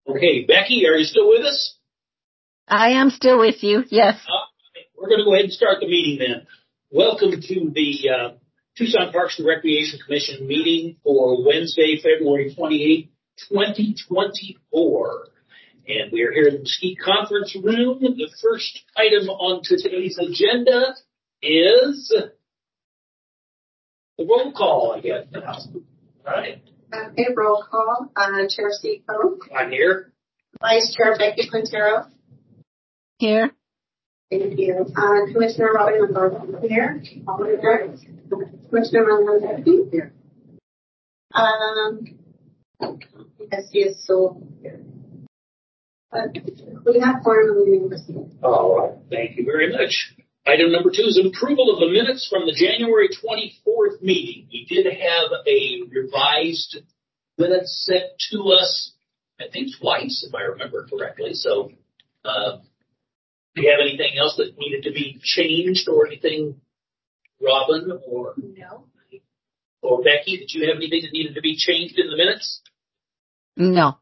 Okay, Becky, are you still with us? I am still with you, yes. We're going to go ahead and start the meeting then. Welcome to the Tucson Parks and Recreation Commission meeting for Wednesday, February 28, 2024. And we are here in the Mesquite Conference Room. The first item on today's agenda is the roll call, I guess. All right. Okay, roll call. Chair Steve Poe. I'm here. Vice Chair Becky Quintero. Here. Thank you. Commissioner Robin Lombardo. Here. Commissioner Ron here. Yes, so we have four meetings. All right. Thank you very much. Item number 2 is approval of the minutes from the January 24th meeting. We did have a revised minutes sent to us, I think twice, if I remember correctly. So, do you have anything else that needed to be changed or anything, Robin or No. Or Becky? Did you have anything that needed to be changed in the minutes? No.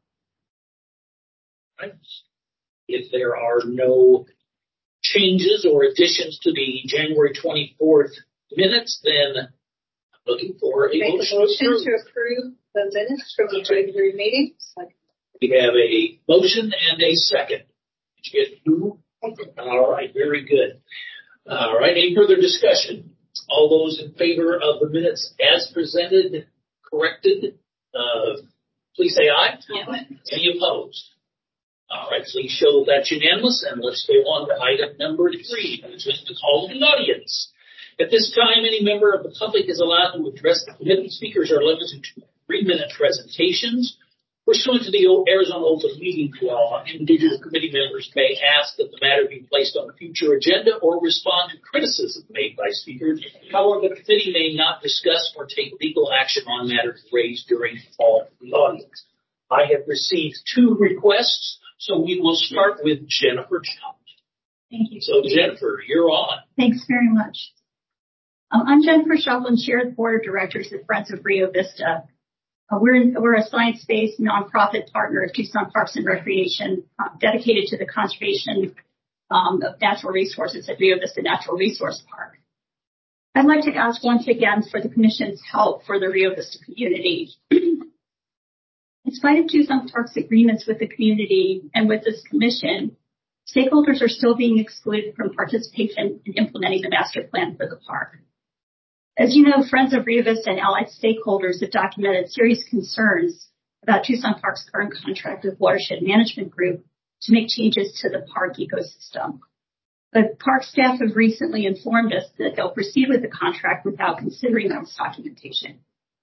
Right. If there are no changes or additions to the January 24th minutes, then I'm looking for a motion to approve the minutes from the January meeting. We have a motion and a second. Did you get two? All right, very good. All right, any further discussion? All those in favor of the minutes as presented, corrected, please say aye. Aye. Any opposed? All right, please show that's unanimous, and let's go on to item number 3, which is the call of the audience. At this time, any member of the public is allowed to address the committee. Speakers are limited to 3-minute presentations. Pursuant to the Arizona Open Meetings Law, individual committee members may ask that the matter be placed on a future agenda or respond to criticism made by speakers. However, the committee may not discuss or take legal action on matters raised during the call of the audience. I have received 2 requests. So we will start with Jennifer Challenge. Thank you. So Jennifer, you're on. Thanks very much. I'm Jennifer Shopland, Chair of the Board of Directors at Friends of Rio Vista. We're a science-based nonprofit partner of Tucson Parks and Recreation, dedicated to the conservation of natural resources at Rio Vista Natural Resource Park. I'd like to ask once again for the Commission's help for the Rio Vista community. In spite of Tucson Parks' agreements with the community and with this commission, stakeholders are still being excluded from participation in implementing the master plan for the park. As you know, Friends of Rio Vista and allied stakeholders have documented serious concerns about Tucson Parks' current contract with Watershed Management Group to make changes to the park ecosystem. But park staff have recently informed us that they'll proceed with the contract without considering this documentation.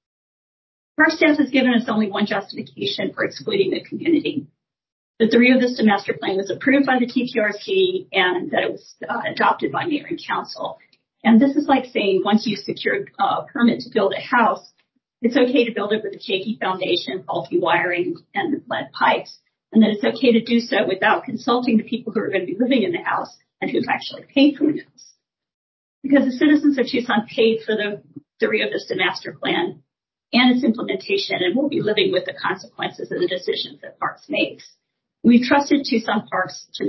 Park staff has given us only one justification for excluding the community, that the Rio Vista Master Plan was approved by the TPRC and that it was adopted by Mayor and Council. And this is like saying once you've secured a permit to build a house, it's okay to build it with a shaky foundation, faulty wiring, and lead pipes, and that it's okay to do so without consulting the people who are going to be living in the house and who've actually paid for the house. Because the citizens of Tucson paid for the Rio Vista Master Plan and its implementation, and will be living with the consequences of the decisions that Parks makes. We've trusted Tucson Parks to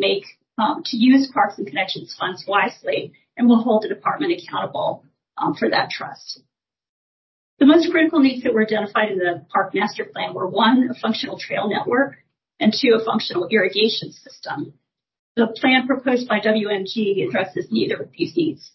use Parks and Connections funds wisely, and will hold the department accountable for that trust. The most critical needs that were identified in the Park Master Plan were 1, a functional trail network, and 2, a functional irrigation system. The plan proposed by WMG addresses neither of these needs.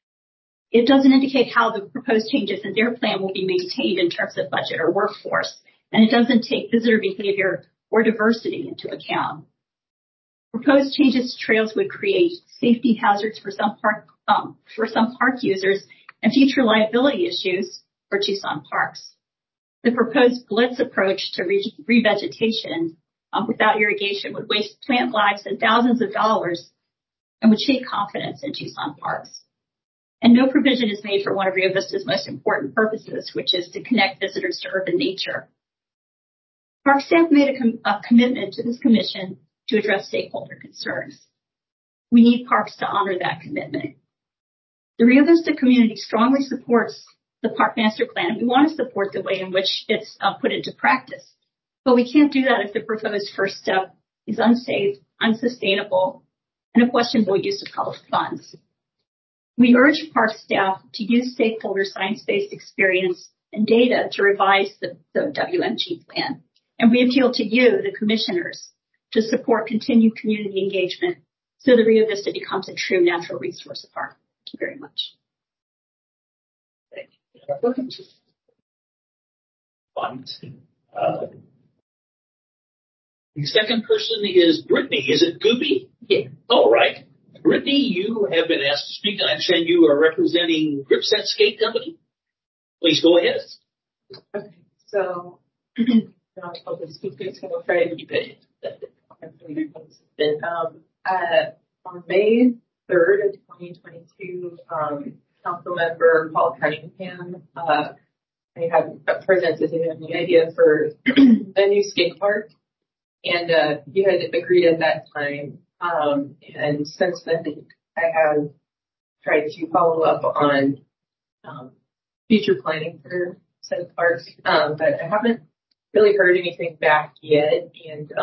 It doesn't indicate how the proposed changes in their plan will be maintained in terms of budget or workforce, and it doesn't take visitor behavior or diversity into account. Proposed changes to trails would create safety hazards for some park users and future liability issues for Tucson Parks. The proposed blitz approach to revegetation without irrigation would waste plant lives and thousands of dollars and would shake confidence in Tucson Parks. And no provision is made for one of Rio Vista's most important purposes, which is to connect visitors to urban nature. Park staff made a commitment to this commission to address stakeholder concerns. We need parks to honor that commitment. The Rio Vista community strongly supports the Park Master Plan, and we want to support the way in which it's put into practice. But we can't do that if the proposed first step is unsafe, unsustainable, and a questionable use of public funds. We urge park staff to use stakeholder science-based experience and data to revise the WMG plan. And we appeal to you, the commissioners, to support continued community engagement so the Rio Vista becomes a true natural resource park. Thank you very much. The second person is Brittany. Is it Gooby? Yeah. All right. Brittany, you have been asked to speak. I understand you are representing Gripset Skate Company. Please go ahead. Okay, so not public speaking, so I'll try to keep it. On May 3rd of 2022, Council Member Paul Cunningham, I had presented to him the idea for a new skate park, and he had agreed at that time. And since then, I have tried to follow up on future planning for said parks, but I haven't really heard anything back yet. And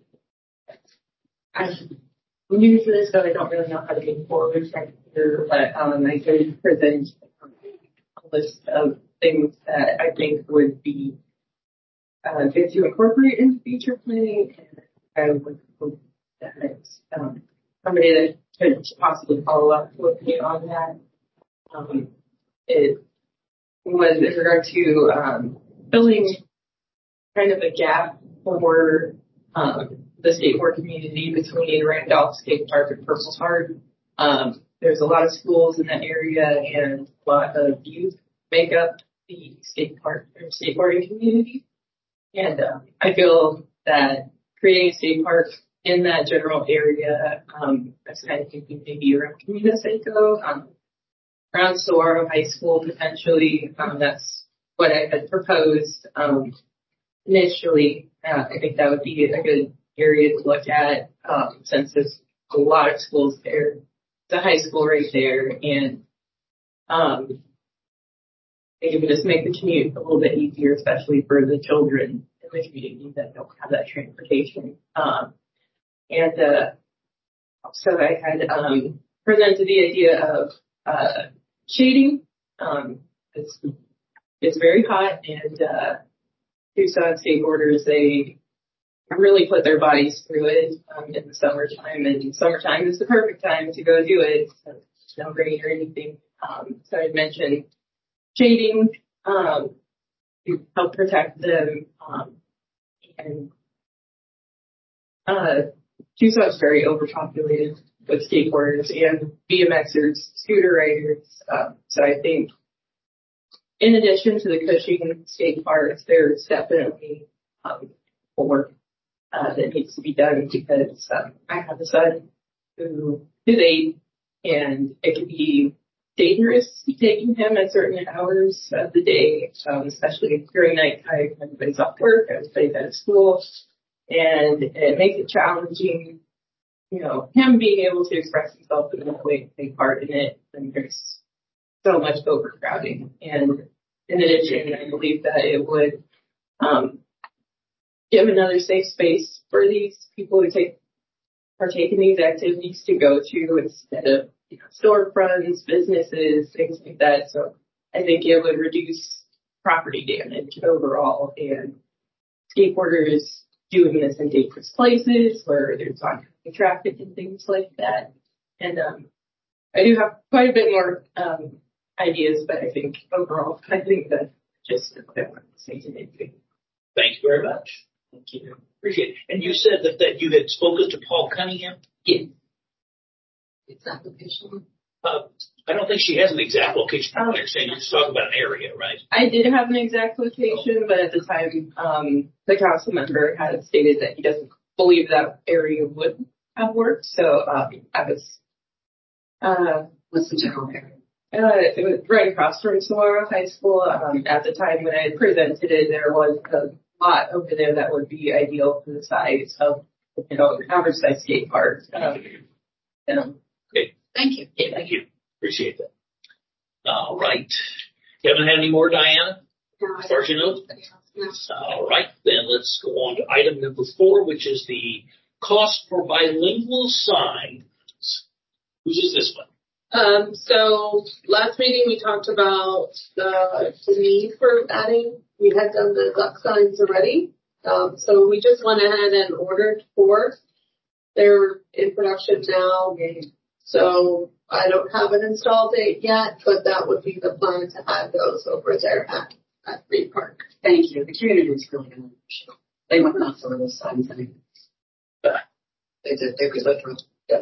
I'm new to this, so I don't really know how to move forward right here. But I did present a list of things that I think would be good to incorporate into future planning, and I would hope that somebody that could possibly follow up with me on that. It was in regard to filling kind of a gap for the skateboard community between Randolph Skate Park and Purple Heart. There's a lot of schools in that area, and a lot of youth make up the skate park or skateboarding community. And I feel that creating a skate park in that general area, I was kind of thinking maybe around Camino Seco, around Saguaro High School potentially. That's what I had proposed initially. I think that would be a good area to look at, since there's a lot of schools there. It's a high school right there, and I think it would just make the commute a little bit easier, especially for the children in the community that don't have that transportation. So I had presented the idea of shading. It's very hot, and Tucson skateboarders, they really put their bodies through it in the summertime, and summertime is the perfect time to go do it. So there's no rain or anything. So I mentioned shading to help protect them, and Tucson's very overpopulated with skateboarders and BMXers, scooter riders. So I think in addition to the Cushing skate parks, there's definitely more that needs to be done, because I have a son who is 8, and it can be dangerous taking him at certain hours of the day, especially during nighttime. Everybody's off work, everybody's out of school, and it makes it challenging, him being able to express himself in that way and take part in it. And there's so much overcrowding. And in addition, I believe that it would give another safe space for these people who partake in these activities to go to, instead of storefronts, businesses, things like that. So I think it would reduce property damage overall, and skateboarders doing this in dangerous places where there's oncoming traffic and things like that. And I do have quite a bit more ideas, but I think overall, that just what I want to say today. Thank you very much. Thank you. Appreciate it. And you said that you had spoken to Paul Cunningham? Yeah. Exact location? I don't think she has an exact location. I understand you're just talking about an area, right? I did have an exact location, but at the time, the council member had stated that he doesn't believe that area would have worked. So I was, what's the general area? It was right across from Saguaro High School. At the time when I had presented it, there was a lot over there that would be ideal for the size of, average size skate park. Okay. Thank you. Yeah, thank you. Appreciate that. All right. You haven't had any more, Diana? No, as far as you know? No. All right. Then let's go on to item number 4, which is the cost for bilingual signs. Whose is this one? So last meeting we talked about the need for adding. We had done the duck signs already. So we just went ahead and ordered 4. They're in production now. So I don't have an install date yet, but that would be the plan to have those over there at Reed Park. Thank you. The community is really going to appreciate it. They went nuts over those signs. I mean, they did. They was literal.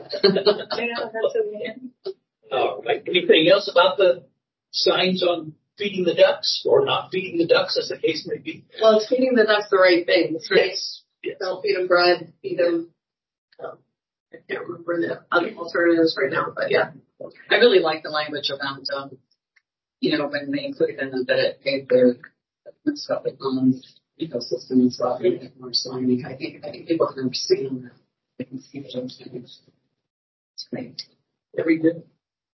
All right. Anything else about the signs on feeding the ducks or not feeding the ducks, as the case may be? Well, it's feeding the ducks the right things, right? Yes. Don't feed them bread, feed them, I can't remember the other alternatives right now, but yeah. I really like the language about, when they included in it that it paid their stuff on ecosystem and stuff, and more so. I mean, I think people can understand that. They can see those things. It's great. Very good.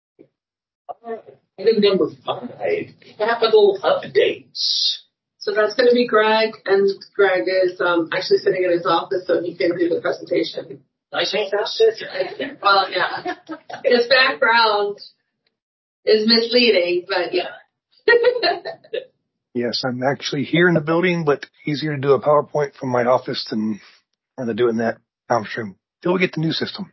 Item number 5, capital updates. So that's going to be Greg, and Greg is actually sitting in his office so he can do the presentation. Nice office. Well, yeah. His background is misleading, but yeah. Yes, I'm actually here in the building, but easier to do a PowerPoint from my office than to do it in that conference room till we get the new system.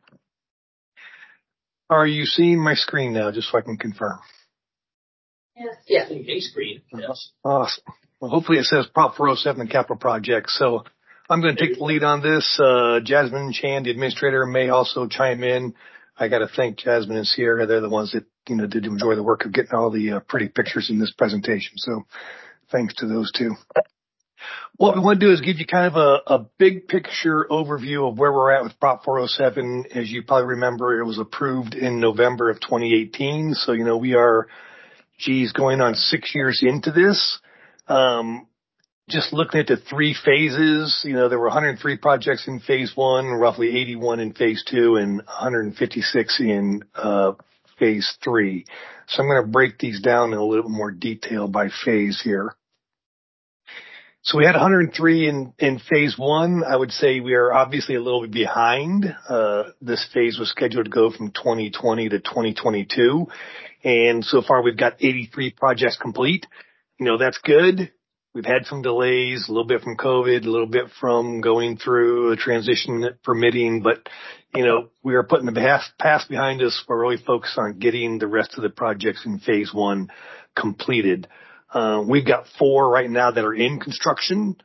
Are you seeing my screen now, just so I can confirm? Yes. Yeah. Hey, screen. Yes. Awesome. Well, hopefully it says Prop 407 and capital projects. So I'm going to take the lead on this. Jasmine Chan, the administrator, may also chime in. I got to thank Jasmine and Sierra. They're the ones that, did enjoy the work of getting all the pretty pictures in this presentation. So thanks to those two. What we want to do is give you kind of a big picture overview of where we're at with Prop 407. As you probably remember, it was approved in November of 2018. So, we are, going on 6 years into this. Just looking at the 3 phases, there were 103 projects in phase 1, roughly 81 in phase 2, and 156 in phase 3. So I'm going to break these down in a little more detail by phase here. So we had 103 in phase 1. I would say we are obviously a little bit behind. This phase was scheduled to go from 2020 to 2022. And so far we've got 83 projects complete. That's good. We've had some delays, a little bit from COVID, a little bit from going through a transition permitting, but, we are putting the past behind us. We're really focused on getting the rest of the projects in phase 1 completed. We've got 4 right now that are in construction.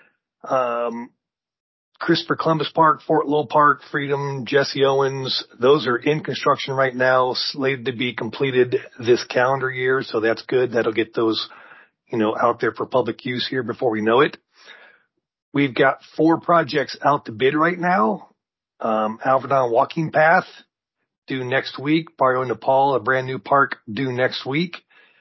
Christopher Columbus Park, Fort Lowell Park, Freedom, Jesse Owens, those are in construction right now, slated to be completed this calendar year. So that's good. That'll get those, out there for public use here before we know it. We've got 4 projects out to bid right now. Alverdon Walking Path due next week. Barrio Nepal, a brand new park due next week.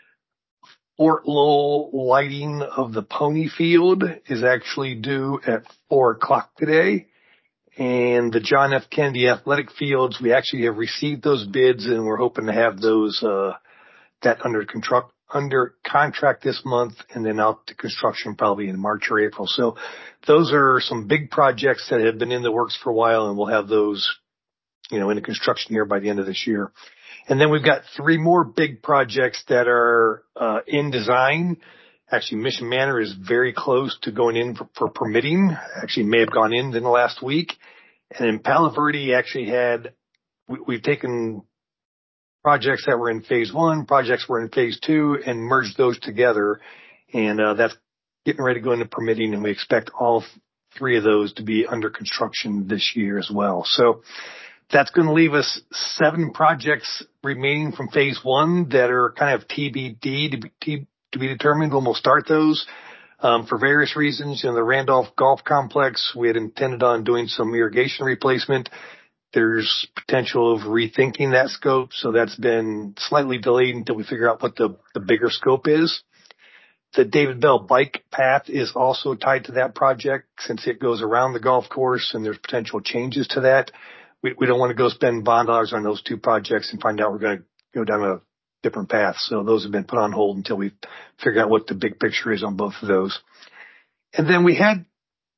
Fort Lowell lighting of the Pony Field is actually due at 4:00 today. And the John F. Kennedy Athletic Fields, we actually have received those bids and we're hoping to have those, that under contract this month and then out to construction probably in March or April. So those are some big projects that have been in the works for a while and we'll have those, into construction here by the end of this year. And then we've got 3 more big projects that are in design. Actually, Mission Manor is very close to going in for permitting. Actually, may have gone in the last week. And in Palo Verde, actually we've taken projects that were in phase 1, projects were in phase 2, and merged those together. And that's getting ready to go into permitting, and we expect all 3 of those to be under construction this year as well. So that's going to leave us 7 projects remaining from phase 1 that are kind of TBD to be determined when we'll start those. For various reasons, in the Randolph Golf Complex, we had intended on doing some irrigation replacement. There's potential of rethinking that scope, so that's been slightly delayed until we figure out what the bigger scope is. The David Bell bike path is also tied to that project since it goes around the golf course and there's potential changes to that. We don't want to go spend bond dollars on those 2 projects and find out we're going to go down a different path. So those have been put on hold until we figure out what the big picture is on both of those. And then we had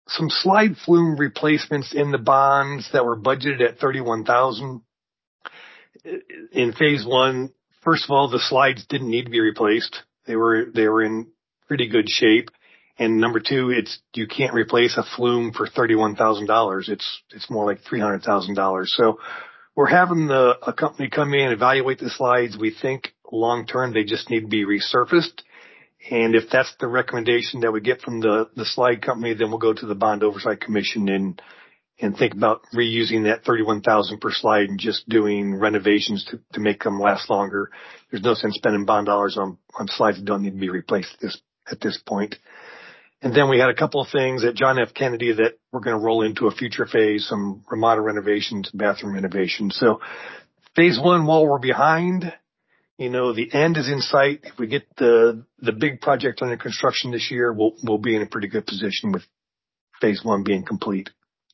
some slide flume replacements in the bonds that were budgeted at $31,000. In phase one, first of all, the slides didn't need to be replaced. They were in pretty good shape. And number two, you can't replace a flume for $31,000. It's more like $300,000. So we're having a company come in and evaluate the slides. We think long term they just need to be resurfaced. And if that's the recommendation that we get from the slide company, then we'll go to the Bond Oversight Commission and think about reusing that $31,000 per slide and just doing renovations to make them last longer. There's no sense spending bond dollars on slides that don't need to be replaced at this point. And then we had a couple of things at John F. Kennedy that we're going to roll into a future phase, some remodel renovations, bathroom renovations. So phase one, while we're behind, the end is in sight. If we get the big project under construction this year, we'll be in a pretty good position with phase one being complete.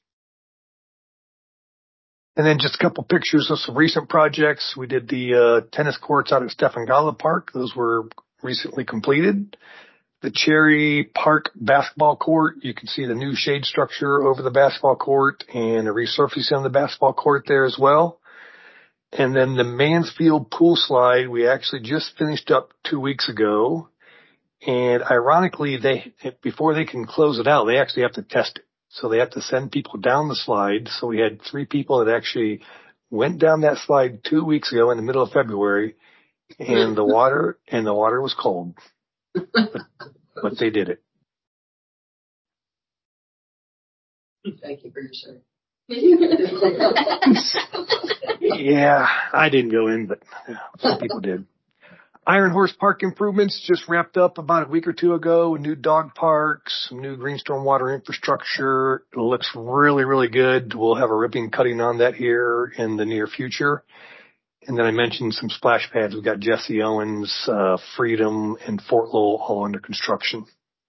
And then just a couple pictures of some recent projects. We did the tennis courts out at Stefan Gala Park. Those were recently completed. The Cherry Park basketball court, you can see the new shade structure over the basketball court and a resurfacing on the basketball court there as well. And then the Mansfield pool slide, we actually just finished up 2 weeks ago. And ironically, before they can close it out, they actually have to test it. So they have to send people down the slide. So we had 3 people that actually went down that slide 2 weeks ago in the middle of February, and the water was cold. But they did it. Thank you for your share. Yeah, I didn't go in, but some people did. Iron Horse Park improvements just wrapped up about a week or two ago. A new dog parks, some new green storm water infrastructure. It looks really, really good. We'll have a ribbon cutting on that here in the near future. And then I mentioned some splash pads. We've got Jesse Owens, Freedom, and Fort Lowell all under construction.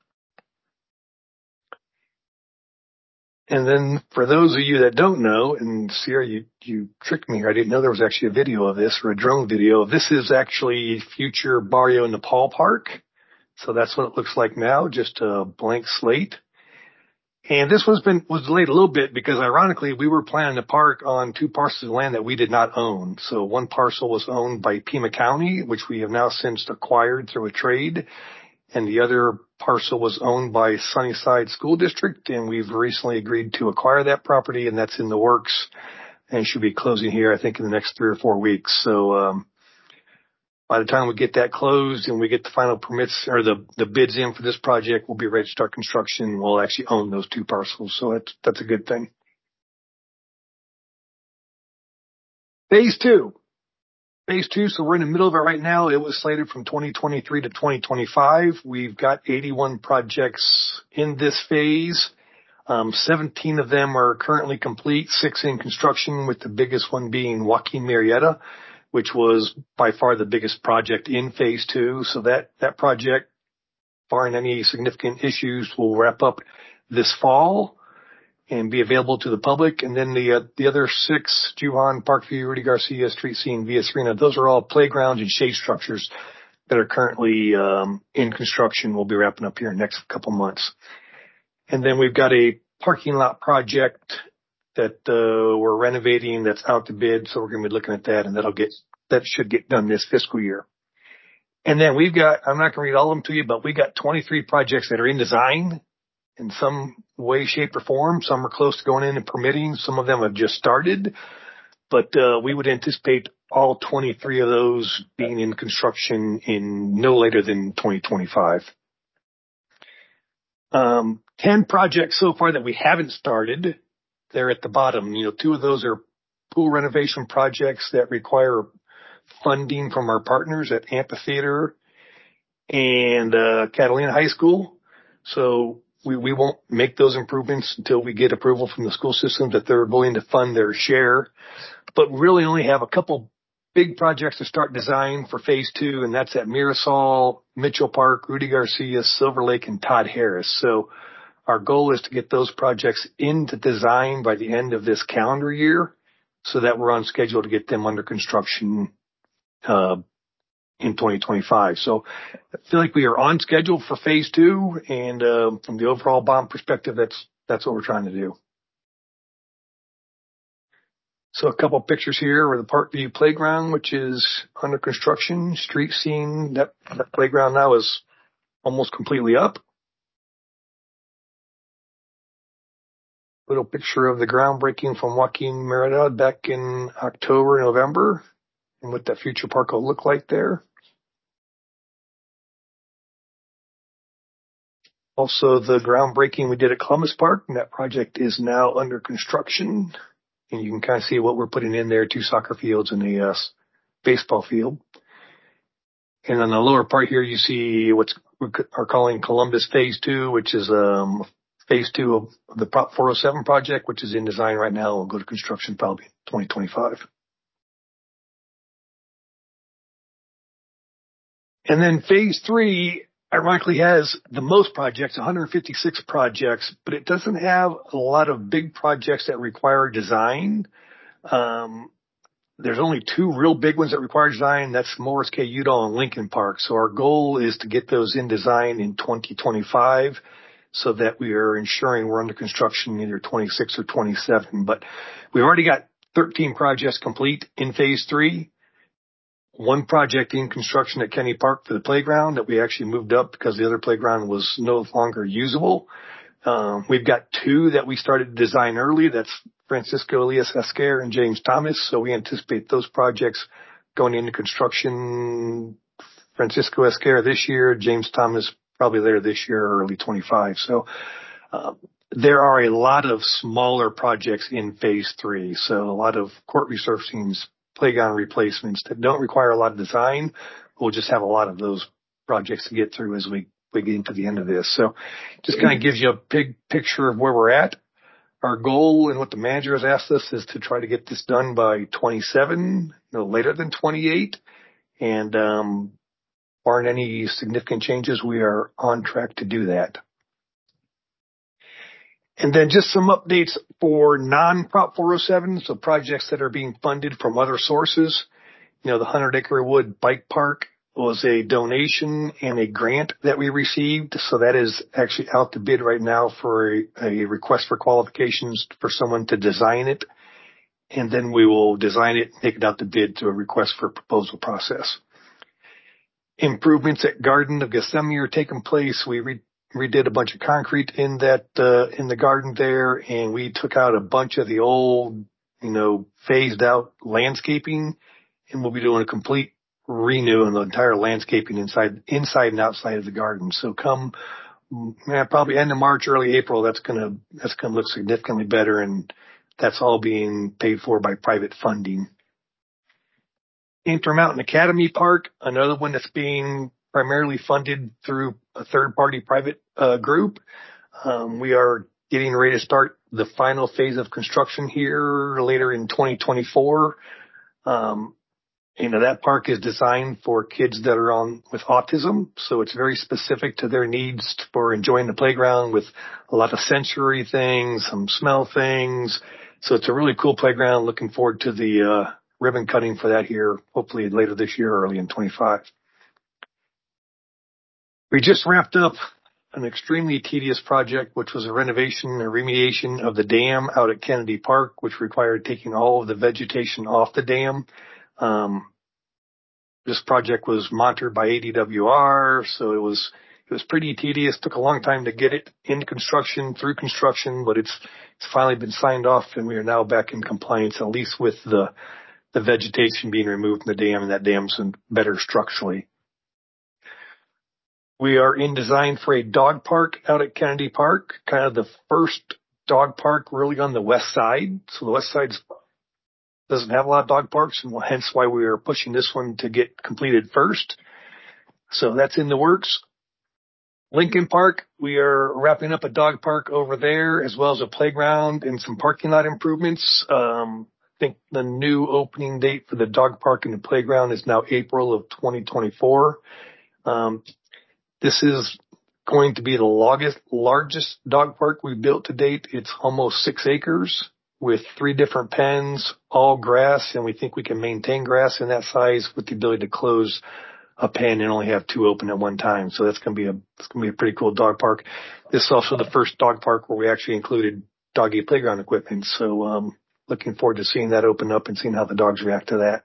And then for those of you that don't know, and Sierra, you tricked me here. I didn't know there was actually a video of this, or a drone video. This is actually future Barrio Nepal Park. So that's what it looks like now, just a blank slate. And this was delayed a little bit because ironically we were planning the park on 2 parcels of land that we did not own. So one parcel was owned by Pima County, which we have now since acquired through a trade. And the other parcel was owned by Sunnyside School District, and we've recently agreed to acquire that property, and that's in the works and should be closing here, I think, in the next 3 or 4 weeks. So by the time we get that closed and we get the final permits or the bids in for this project, we'll be ready to start construction. We'll actually own those 2 parcels, so that's a good thing. Phase 2. Phase 2, so we're in the middle of it right now. It was slated from 2023 to 2025. We've got 81 projects in this phase. 17 of them are currently complete, 6 in construction, with the biggest one being Joaquin Murrieta, which was by far the biggest project in phase 2. So that project, barring any significant issues, will wrap up this fall and be available to the public. And then the other 6, Juhan, Parkview, Rudy Garcia, Street Scene, Via Serena, those are all playgrounds and shade structures that are currently in construction. We'll be wrapping up here in the next couple months. And then we've got a parking lot project that we're renovating that's out to bid. So we're going to be looking at that, and that should get done this fiscal year. And then I'm not going to read all of them to you, but we got 23 projects that are in design in some way, shape, or form. Some are close to going in and permitting. Some of them have just started, but we would anticipate all 23 of those being in construction in no later than 2025. 10 projects so far that we haven't started. They're at the bottom. 2 of those are pool renovation projects that require funding from our partners at Amphitheater and Catalina High School. So we won't make those improvements until we get approval from the school system that they're willing to fund their share. But we really only have a couple big projects to start design for phase 2, and that's at Mirasol, Mitchell Park, Rudy Garcia, Silver Lake, and Todd Harris. So our goal is to get those projects into design by the end of this calendar year so that we're on schedule to get them under construction in 2025. So I feel like we are on schedule for phase 2, and from the overall bond perspective, that's what we're trying to do. So a couple of pictures here where the Parkview Playground, which is under construction, street scene. That playground now is almost completely up. Little picture of the groundbreaking from Joaquin Merida back in October, November, and what that future park will look like there. Also, the groundbreaking we did at Columbus Park, and that project is now under construction. And you can kind of see what we're putting in there, 2 soccer fields and a baseball field. And on the lower part here, you see what we are calling Columbus Phase 2, which is Phase 2 of the Prop 407 project, which is in design right now. We'll go to construction probably 2025. And then Phase 3, ironically, has the most projects, 156 projects, but it doesn't have a lot of big projects that require design. There's only 2 real big ones that require design. That's Morris K. Udall and Lincoln Park. So our goal is to get those in design in 2025 so that we are ensuring we're under construction either 26 or 27. But we've already got 13 projects complete in Phase 3. 1 project in construction at Kenny Park for the playground that we actually moved up because the other playground was no longer usable. We've got 2 that we started to design early. That's Francisco Elias Esquer and James Thomas. So we anticipate those projects going into construction. Francisco Esquer this year, James Thomas probably later this year or early 25. So there are a lot of smaller projects in Phase 3. So a lot of court resurfacings, playground replacements that don't require a lot of design. We'll just have a lot of those projects to get through as we get into the end of this. So just kind of gives you a big picture of where we're at. Our goal and what the manager has asked us is to try to get this done by 27, no later than 28. And barring any significant changes, we are on track to do that. And then just some updates for non-Prop 407, so projects that are being funded from other sources. The 100 Acre Wood Bike Park was a donation and a grant that we received. So that is actually out to bid right now for a request for qualifications for someone to design it. And then we will design it, take it out to bid to a request for proposal process. Improvements at Garden of Gethsemane are taking place. We redid a bunch of concrete in the garden there, and we took out a bunch of the old, phased out landscaping, and we'll be doing a complete renew on the entire landscaping inside and outside of the garden. So come probably end of March, early April, that's gonna look significantly better, and that's all being paid for by private funding. Intermountain Academy Park, another one that's being primarily funded through a third-party private group. We are getting ready to start the final phase of construction here later in 2024. That park is designed for kids that are with autism, so it's very specific to their needs for enjoying the playground with a lot of sensory things, some smell things. So it's a really cool playground. Looking forward to the ribbon cutting for that here, hopefully later this year, early in 25. We just wrapped up an extremely tedious project, which was a renovation and remediation of the dam out at Kennedy Park, which required taking all of the vegetation off the dam. This project was monitored by ADWR, so it was pretty tedious. Took a long time to get it into construction, through construction, but it's finally been signed off, and we are now back in compliance, at least with the vegetation being removed from the dam, and that dam's better structurally. We are in design for a dog park out at Kennedy Park, kind of the first dog park really on the west side. So the west side doesn't have a lot of dog parks, and hence why we are pushing this one to get completed first. So that's in the works. Lincoln Park, we are wrapping up a dog park over there, as well as a playground and some parking lot improvements. I think the new opening date for the dog park and the playground is now April of 2024. This is going to be the largest dog park we've built to date. It's almost 6 acres with 3 different pens, all grass, and we think we can maintain grass in that size with the ability to close a pen and only have 2 open at one time. So it's going to be a pretty cool dog park. This is also the first dog park where we actually included doggy playground equipment. So, looking forward to seeing that open up and seeing how the dogs react to that.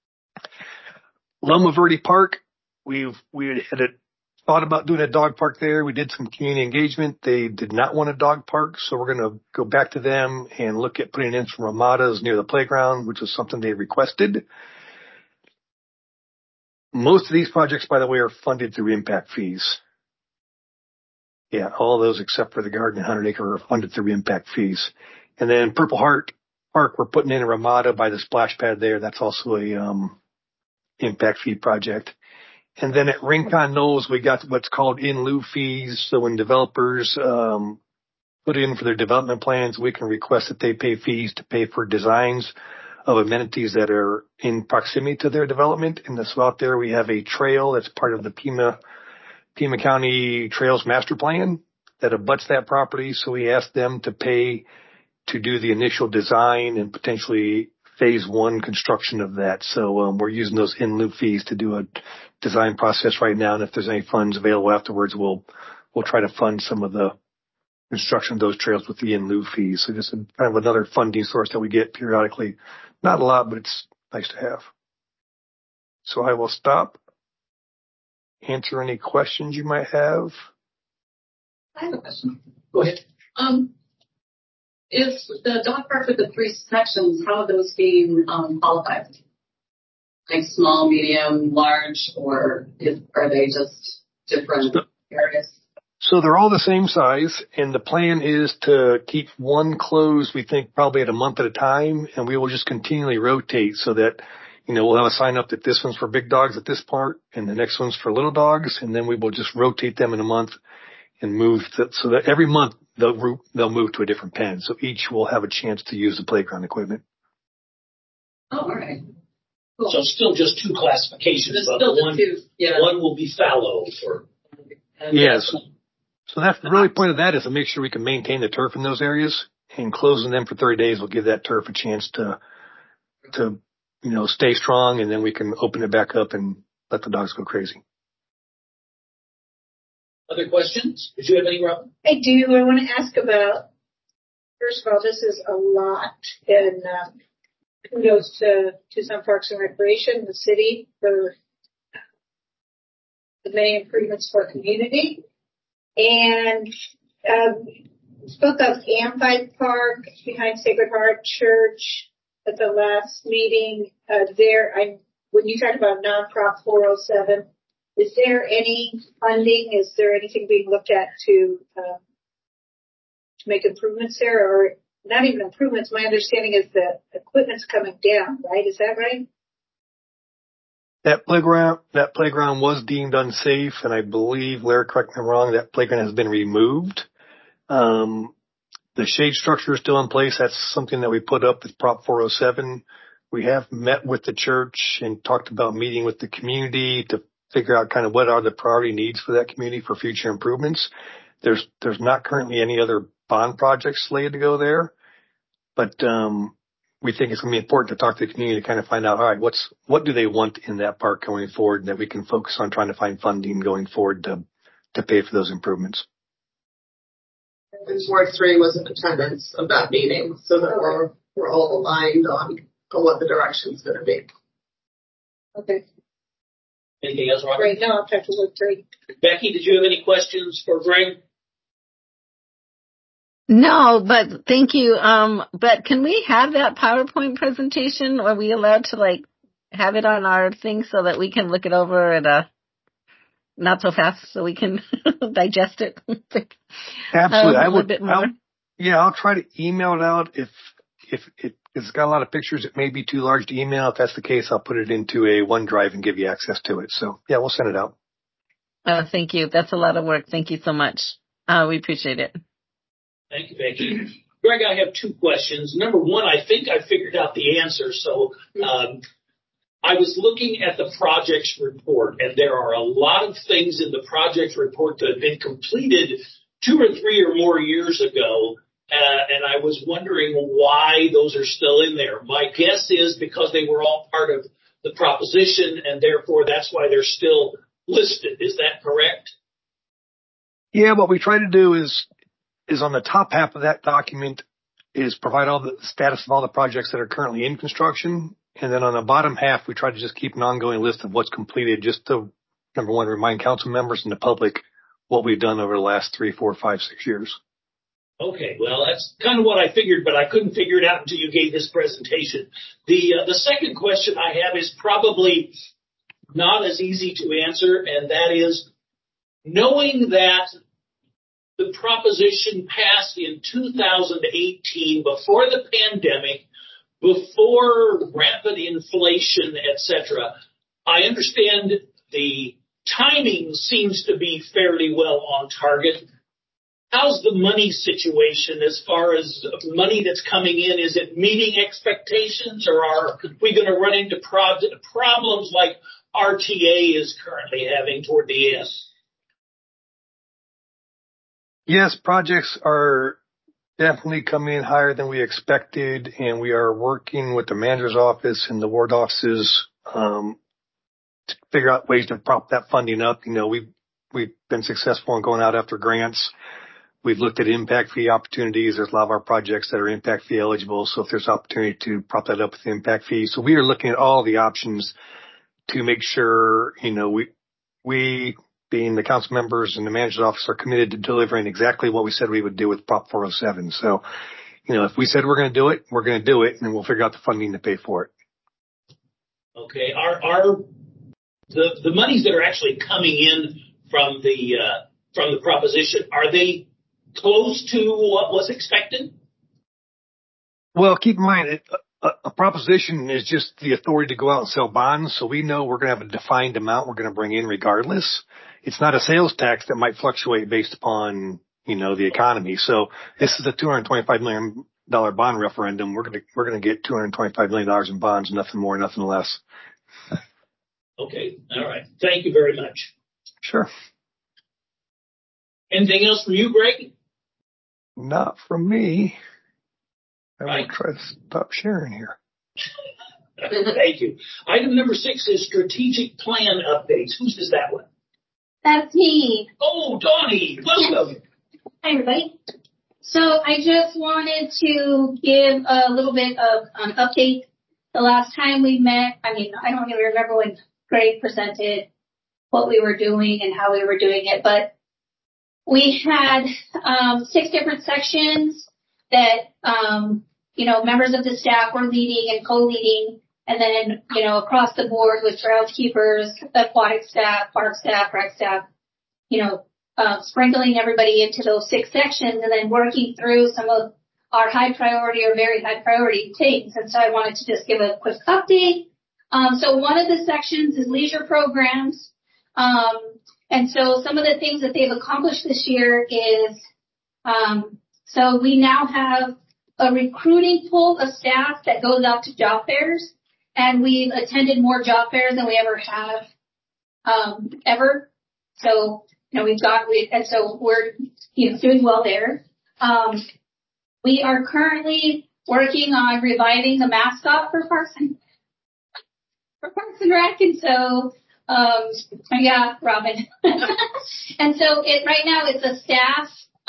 Loma Verde Park, we had thought about doing a dog park there. We did some community engagement. They did not want a dog park, so we're going to go back to them and look at putting in some ramadas near the playground, which is something they requested. Most of these projects, by the way, are funded through impact fees. Yeah, all those except for the Garden and 100 Acre are funded through impact fees. And then Purple Heart Park, we're putting in a ramada by the splash pad there. That's also a impact fee project. And then at Rincon Knolls, we got what's called in lieu fees. So when developers put in for their development plans, we can request that they pay fees to pay for designs of amenities that are in proximity to their development. And so out there we have a trail that's part of the Pima County Trails Master Plan that abuts that property. So we asked them to pay to do the initial design and potentially phase 1 construction of that. So we're using those in lieu fees to do a design process right now. And if there's any funds available afterwards, we'll try to fund some of the construction of those trails with the in lieu fees. So just kind of another funding source that we get periodically. Not a lot, but it's nice to have. So I will stop. Answer any questions you might have. I have a question. Go ahead. Is the dog park with the 3 sections, how are those being qualified? Like small, medium, large, or are they just different areas? So they're all the same size, and the plan is to keep one closed, we think, probably at a month at a time, and we will just continually rotate so that, we'll have a sign up that this one's for big dogs at this part, and the next one's for little dogs, and then we will just rotate them in a month and move so that every month they'll move to a different pen. So each will have a chance to use the playground equipment. Oh, all right. Cool. So still just 2 classifications, but one will be fallow for. Yes. So that's the really point of that is to make sure we can maintain the turf in those areas, and closing them for 30 days will give that turf a chance to stay strong, and then we can open it back up and let the dogs go crazy. Other questions? Did you have any, Robin? I do. I want to ask about, first of all, this is a lot, and kudos to Tucson Parks and Recreation, the city, for the many improvements for our community. And spoke of Amphitheater Park behind Sacred Heart Church at the last meeting. When you talked about nonprofit 407, is there any funding? Is there anything being looked at to make improvements there, or not even improvements? My understanding is that equipment's coming down, right? Is that right? That playground was deemed unsafe, and I believe, Larry, correct me if I'm wrong, that playground has been removed. The shade structure is still in place. That's something that we put up with Prop 407. We have met with the church and talked about meeting with the community to figure out kind of what are the priority needs for that community for future improvements. There's not currently any other bond projects slated to go there, but we think it's going to be important to talk to the community to kind of find out, all right, what do they want in that park going forward, and that we can focus on trying to find funding going forward to pay for those improvements. And Ward 3 was in attendance of that meeting, so that we're all aligned on what the direction's going to be. Okay. Anything else, Robert? Great. No, I'll talk to Ward 3. Becky, did you have any questions for Greg? No, but thank you. But can we have that PowerPoint presentation? Are we allowed to have it on our thing so that we can look it over at not so fast so we can digest it? Absolutely. A little bit more. I'll try to email it out. If it's got a lot of pictures, it may be too large to email. If that's the case, I'll put it into a OneDrive and give you access to it. So we'll send it out. Thank you. That's a lot of work. Thank you so much. We appreciate it. Thank you, Becky. Greg, I have 2 questions. Number 1, I think I figured out the answer. So I was looking at the projects report, and there are a lot of things in the project report that have been completed 2 or 3 or more years ago, and I was wondering why those are still in there. My guess is because they were all part of the proposition, and therefore that's why they're still listed. Is that correct? Yeah, what we try to do is on the top half of that document is provide all the status of all the projects that are currently in construction. And then on the bottom half, we try to just keep an ongoing list of what's completed, just to, number one, remind council members and the public what we've done over the last 3, 4, 5, 6 years. Okay, well, that's kind of what I figured, but I couldn't figure it out until you gave this presentation. The second question I have is probably not as easy to answer, and that is, knowing that the proposition passed in 2018 before the pandemic, before rapid inflation, etc., I understand the timing seems to be fairly well on target. How's the money situation as far as money that's coming in? Is it meeting expectations, or are we going to run into problems like RTA is currently having toward the end? Yes, projects are definitely coming in higher than we expected, and we are working with the manager's office and the ward offices to figure out ways to prop that funding up. You know, we've been successful in going out after grants. We've looked at impact fee opportunities. There's a lot of our projects that are impact fee eligible, so if there's opportunity to prop that up with the impact fee. So we are looking at all the options to make sure, you know, we being the council members and the manager's office are committed to delivering exactly what we said we would do with Prop 407. So, you know, if we said we're going to do it, we're going to do it, and then we'll figure out the funding to pay for it. Okay. Are the monies that are actually coming in from the proposition, are they close to what was expected? Well, keep in mind, a proposition is just the authority to go out and sell bonds. So we know we're going to have a defined amount we're going to bring in regardless. It's not a sales tax that might fluctuate based upon, you know, the economy. So this is a $225 million bond referendum. We're going to get $225 million in bonds, nothing more, nothing less. Okay. All right. Thank you very much. Sure. Anything else from you, Greg? Not from me. I Right. will try to stop sharing here. Thank you. Item number 6 is strategic plan updates. Whose is that one? That's me. Oh, Donnie, welcome. Hi, everybody. So I just wanted to give a little bit of an update. The last time we met, I don't even remember when Greg presented what we were doing and how we were doing it, but we had 6 different sections that, members of the staff were leading and co-leading, and then, across the board with groundskeepers, aquatic staff, park staff, rec staff, sprinkling everybody into those 6 sections and then working through some of our high priority or very high priority things. And so I wanted to just give a quick update. So one of the sections is leisure programs. And so some of the things that they've accomplished this year is, so we now have a recruiting pool of staff that goes out to job fairs, and we've attended more job fairs than we ever have, ever. So, and so we're, doing well there. We are currently working on reviving the mascot for Parks and Rec, and so, yeah, Robin. And so right now it's a staff,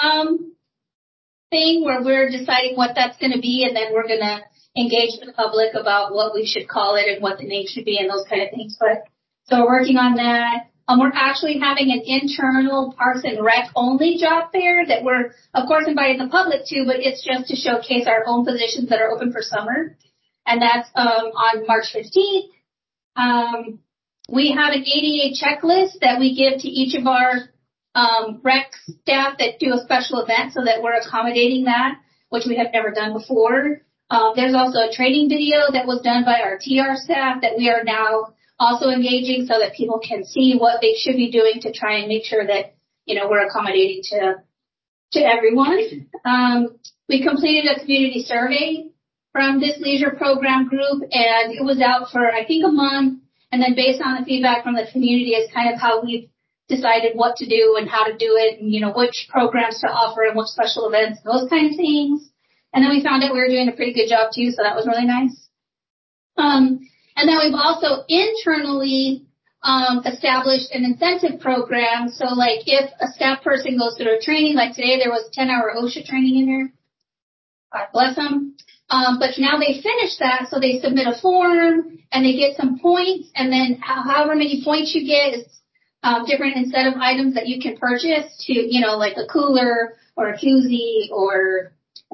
thing where we're deciding what that's going to be, and then we're going to engage the public about what we should call it and what the name should be and those kind of things. But so we're working on that. We're actually having an internal Parks and Rec only job fair that we're, of course, inviting the public to, but it's just to showcase our own positions that are open for summer. And that's on March 15th. We have an ADA checklist that we give to each of our rec staff that do a special event so that we're accommodating that, which we have never done before. There's also a training video that was done by our TR staff that we are now also engaging so that people can see what they should be doing to try and make sure that, we're accommodating to everyone. We completed a community survey from this leisure program group, and it was out for, I think, a month. And then based on the feedback from the community is kind of how we've decided what to do and how to do it, and, which programs to offer and what special events, those kind of things. And then we found out we were doing a pretty good job too, so that was really nice. And then we've also internally established an incentive program. So like if a staff person goes through a training, like today there was 10-hour OSHA training in here. God bless them. But now they finish that, so they submit a form and they get some points, and then however many points you get is different incentive items that you can purchase to, you know, like a cooler or a koozie or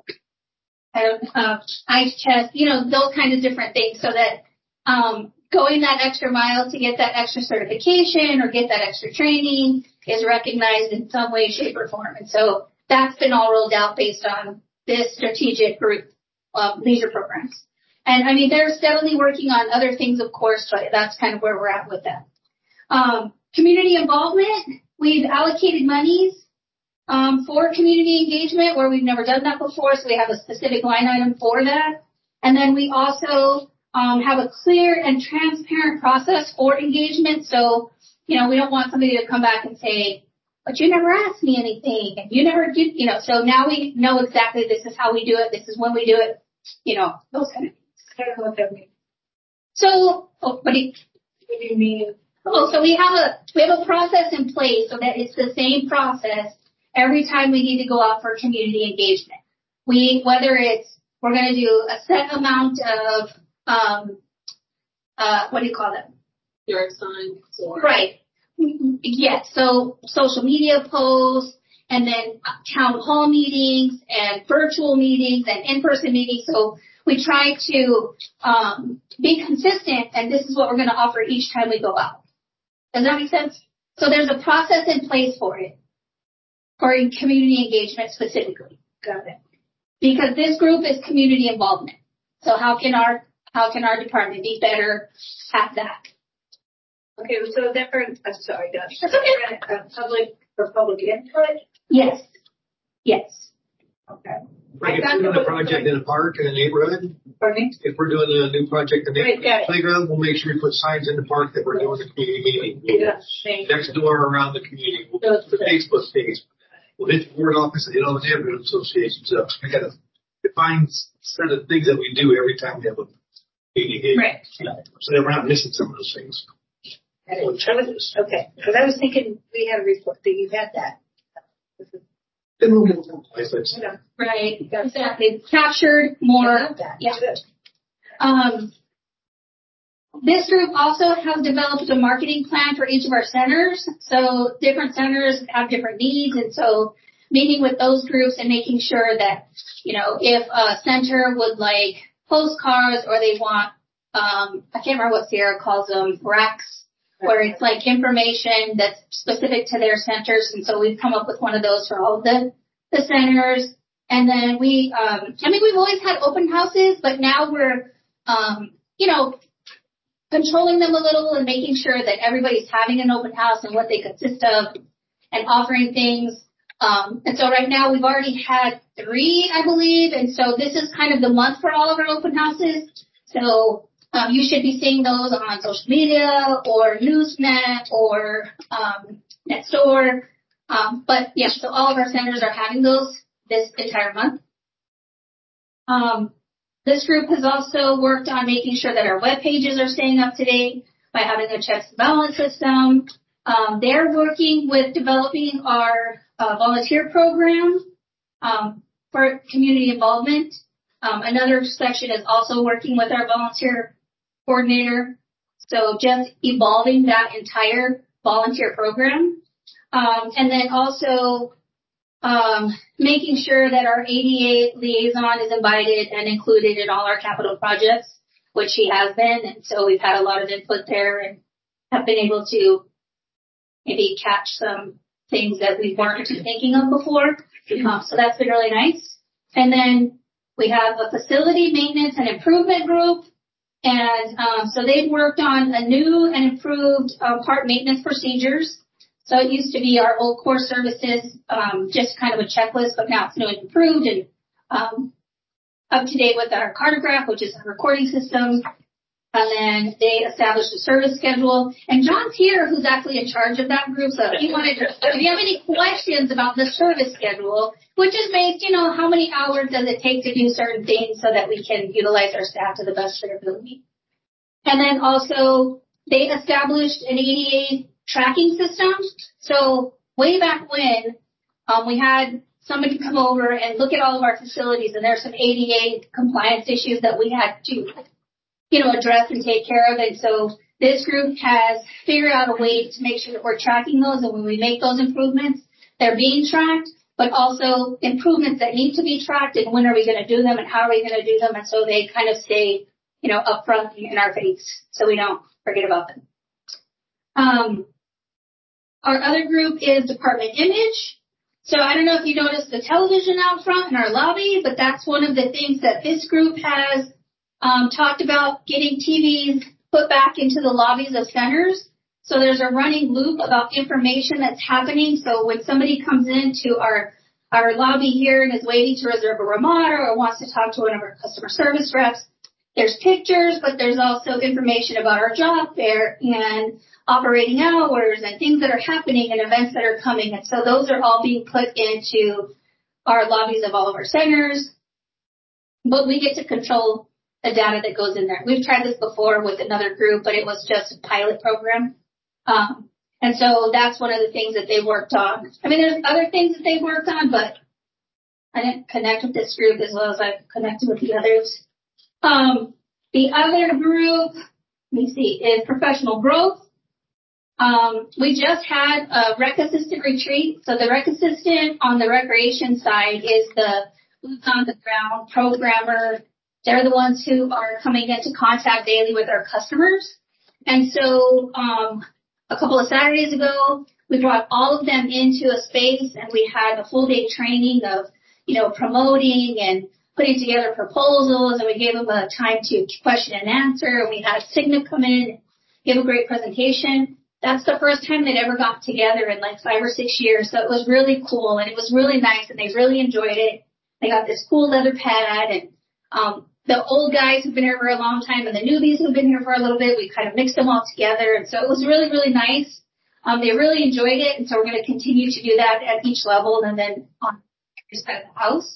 ice chest, you know, those kind of different things, so that going that extra mile to get that extra certification or get that extra training is recognized in some way, shape, or form. And so that's been all rolled out based on this strategic group leisure programs. And I mean, they're steadily working on other things, of course, but that's kind of where we're at with that. Community involvement, we've allocated monies for community engagement where we've never done that before, so we have a specific line item for that. And then we also have a clear and transparent process for engagement. So, you know, we don't want somebody to come back and say, but you never asked me anything, and you never did, you know, so now we know exactly this is how we do it, this is when we do it, you know, those kind of things. I don't know what that means. So, what do you mean? Oh, so we have a process in place so that it's the same process every time we need to go out for community engagement. Whether it's, we're going to do a set amount of, what do you call them? Yard signs or. Right. Yes, so social media posts, and then town hall meetings, and virtual meetings, and in-person meetings. So we try to be consistent, and this is what we're going to offer each time we go out. Does that make sense? So there's a process in place for it, for community engagement specifically. Got it. Because this group is community involvement. So how can our department be better at that? Okay, so different. I'm sorry, Dutch. That's okay. Public input. Yes. Okay. Like if we're doing a project in a park in a neighborhood, Pardon me? if we're doing a new project in the Right, playground, we'll make sure we put signs in the park that we're doing a community meeting. Yeah. Next door around the community. We'll put the Facebook page. We'll hit the board office and hit all the neighborhood associations up. We got a defined set of things that we do every time we have a meeting. Right. So that we're not missing some of those things. Okay, because I was thinking we had a report that you had that. Right. Exactly. Captured more. Yeah. This group also has developed a marketing plan for each of our centers. So different centers have different needs, and so meeting with those groups and making sure that, you know, if a center would like postcards or they want, I can't remember what Sierra calls them, racks, where it's like information that's specific to their centers. And so we've come up with one of those for all of the centers. And then we've always had open houses, but now we're, you know, controlling them a little and making sure that everybody's having an open house and what they consist of and offering things. And so right now we've already had 3, I believe. And so this is kind of the month for all of our open houses. So you should be seeing those on social media or Newsnet or Nextdoor. But yeah, so all of our centers are having those this entire month. This group has also worked on making sure that our web pages are staying up to date by having a checks and balance system. They're working with developing our volunteer program for community involvement. Another section is also working with our volunteer coordinator. So just evolving that entire volunteer program. And then also making sure that our ADA liaison is invited and included in all our capital projects, which he has been. And so we've had a lot of input there and have been able to maybe catch some things that we weren't thinking of before. So that's been really nice. And then we have a facility maintenance and improvement group. And so they've worked on a new and improved park maintenance procedures. So it used to be our old core services, just kind of a checklist, but now it's new and improved and up to date with our cartograph, which is a recording system. And then they established a service schedule. And John's here, who's actually in charge of that group. So if you have any questions about the service schedule, which is based, you know, how many hours does it take to do certain things so that we can utilize our staff to the best of their ability. And then also they established an ADA tracking system. So way back when, we had somebody come over and look at all of our facilities, and there's some ADA compliance issues that we had to, address and take care of. And so this group has figured out a way to make sure that we're tracking those, and when we make those improvements, they're being tracked, but also improvements that need to be tracked, and when are we going to do them, and how are we going to do them, and so they kind of stay, up front in our face, so we don't forget about them. Our other group is Department Image. So I don't know if you noticed the television out front in our lobby, but that's one of the things that this group has talked about, getting TVs put back into the lobbies of centers. So there's a running loop about information that's happening. So when somebody comes into our lobby here and is waiting to reserve a Ramada or wants to talk to one of our customer service reps, there's pictures, but there's also information about our job fair and operating hours and things that are happening and events that are coming. And so those are all being put into our lobbies of all of our centers. But we get to control the data that goes in there. We've tried this before with another group, but it was just a pilot program. And so that's one of the things that they worked on. I mean, there's other things that they worked on, but I didn't connect with this group as well as I've connected with the others. The other group, let me see, is professional growth. We just had a rec assistant retreat. So the rec assistant on the recreation side is the boots on the ground programmer. They're the ones who are coming into contact daily with our customers. And so, a couple of Saturdays ago, we brought all of them into a space and we had a full day training of, promoting and putting together proposals, and we gave them a time to question and answer, and we had Cigna come in, give a great presentation. That's the first time they'd ever got together in like 5 or 6 years, so it was really cool, and it was really nice, and they really enjoyed it. They got this cool leather pad, and the old guys who've been here for a long time and the newbies who've been here for a little bit, we kind of mixed them all together, and so it was really, really nice. They really enjoyed it, and so we're going to continue to do that at each level, and then on every side of the house.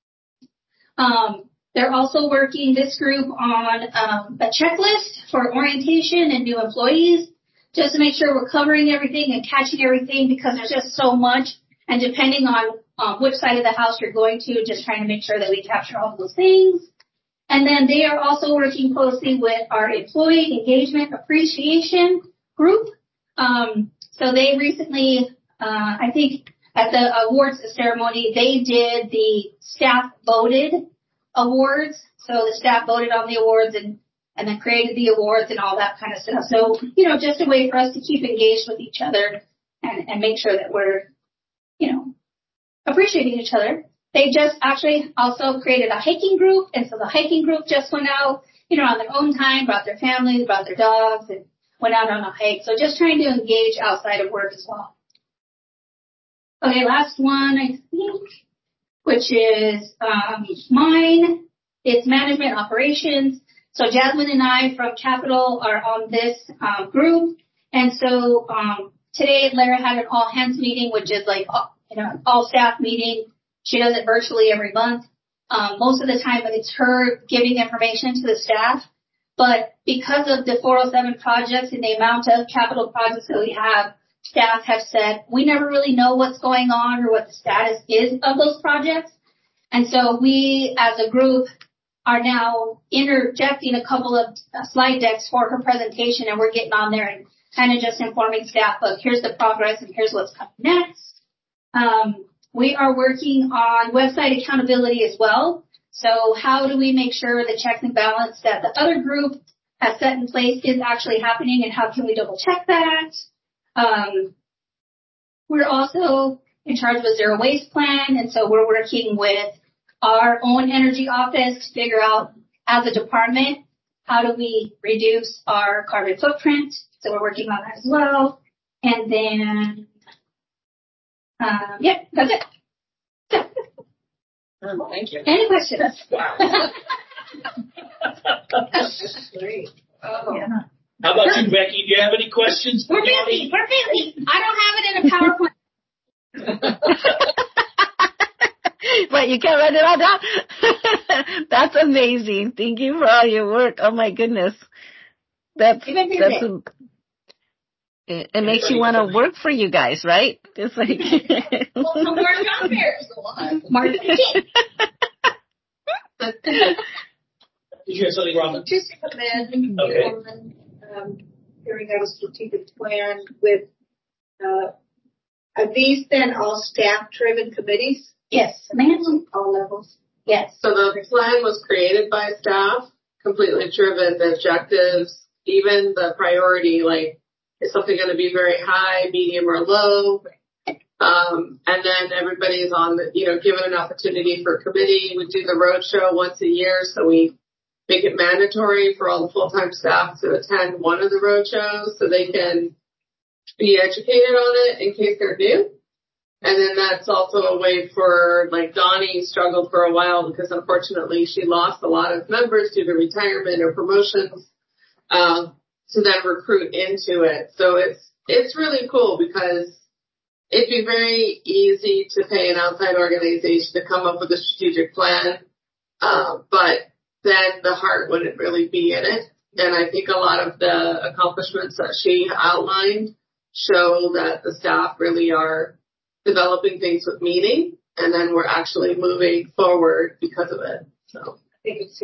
They're also working, this group, on a checklist for orientation and new employees, just to make sure we're covering everything and catching everything, because there's just so much, and depending on which side of the house you're going to, just trying to make sure that we capture all those things. And then they are also working closely with our employee engagement appreciation group. So they recently, I think at the awards ceremony, they did the staff voted awards. So the staff voted on the awards and then created the awards and all that kind of stuff. So, just a way for us to keep engaged with each other and make sure that we're, appreciating each other. They just actually also created a hiking group, and so the hiking group just went out, on their own time, brought their families, brought their dogs, and went out on a hike. So just trying to engage outside of work as well. Okay, last one, I think, which is mine. It's management operations. So Jasmine and I from Capital are on this group, and so today Lara had an all hands meeting, which is like all staff meeting. She does it virtually every month. Most of the time it's her giving information to the staff. But because of the 407 projects and the amount of capital projects that we have, staff have said, we never really know what's going on or what the status is of those projects. And so we as a group are now interjecting a couple of slide decks for her presentation, and we're getting on there and kind of just informing staff, look, here's the progress and here's what's coming next. We are working on website accountability as well. So how do we make sure the checks and balance that the other group has set in place is actually happening, and how can we double check that? We're also in charge of a zero waste plan, and so we're working with our own energy office to figure out as a department, how do we reduce our carbon footprint? So we're working on that as well. And then that's it. Thank you. Any questions? Wow. That's great. Oh. Yeah. How about you, Becky? Do you have any questions? We're busy. I don't have it in a PowerPoint. But you can't write it all down? That's amazing. Thank you for all your work. Oh, my goodness. That's it makes you want to work for you guys, right? It's like well, no more job fairs a lot. March 15th. Did you have something, Robin? Just commend hearing out a strategic plan with, are these then all staff-driven committees? Yes, ma'am. All levels. Yes. So the plan was created by staff, completely driven, the objectives, even the priority, like, is something going to be very high, medium, or low? And then everybody's on the, given an opportunity for committee. We do the roadshow once a year, so we make it mandatory for all the full-time staff to attend one of the roadshows so they can be educated on it in case they're new. And then that's also a way for, like, Donnie struggled for a while because unfortunately she lost a lot of members due to retirement or promotions, to then recruit into it. So it's really cool because it'd be very easy to pay an outside organization to come up with a strategic plan, but then the heart wouldn't really be in it. And I think a lot of the accomplishments that she outlined show that the staff really are developing things with meaning, and then we're actually moving forward because of it. So I think it's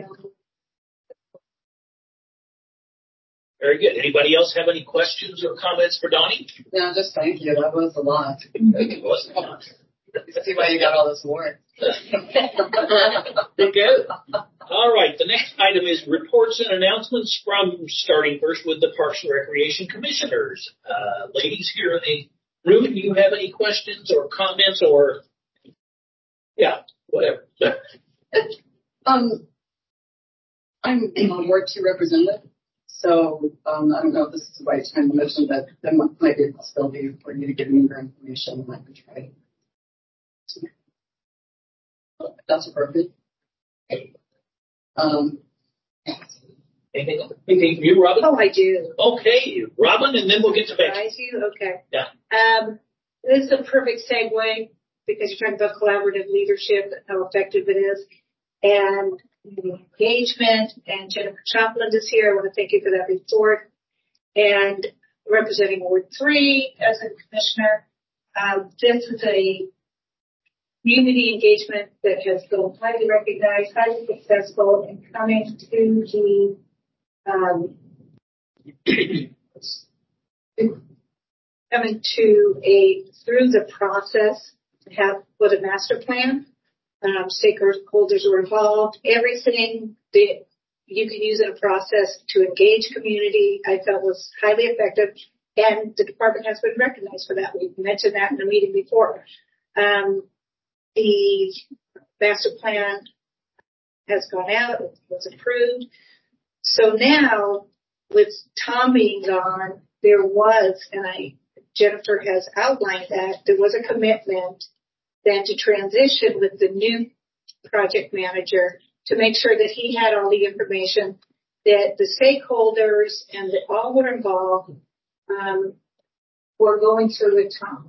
very good. Anybody else have any questions or comments for Donnie? No, just thank you. That was a lot. It was a lot. See why you got all this work. Very good. All right. The next item is reports and announcements from starting first with the Parks and Recreation Commissioners. Ladies here in the room, do you have any questions or comments or, whatever. I'm a Ward 2 representative, so I don't know if this is the right time to mention that there might be a possibility for you to give me your information and I can try. That's appropriate. Anything from you, Robin? Oh, I do. Okay, Robin, and then we'll get to Becky. I do? Okay. Yeah. This is a perfect segue because you're talking about collaborative leadership and how effective it is. And the engagement, and Jennifer Chaplin is here. I want to thank you for that report. And representing Ward 3 as a commissioner, this is a community engagement that has been highly recognized, highly successful, and coming to through the process to have with a master plan. Stakeholders were involved. Everything that you can use in a process to engage community, I felt was highly effective, and the department has been recognized for that. We mentioned that in the meeting before. The master plan has gone out, it was approved. So now, with Tom being gone, there was, and Jennifer has outlined that, there was a commitment then to transition with the new project manager to make sure that he had all the information, that the stakeholders and that all were involved were going through with Tom.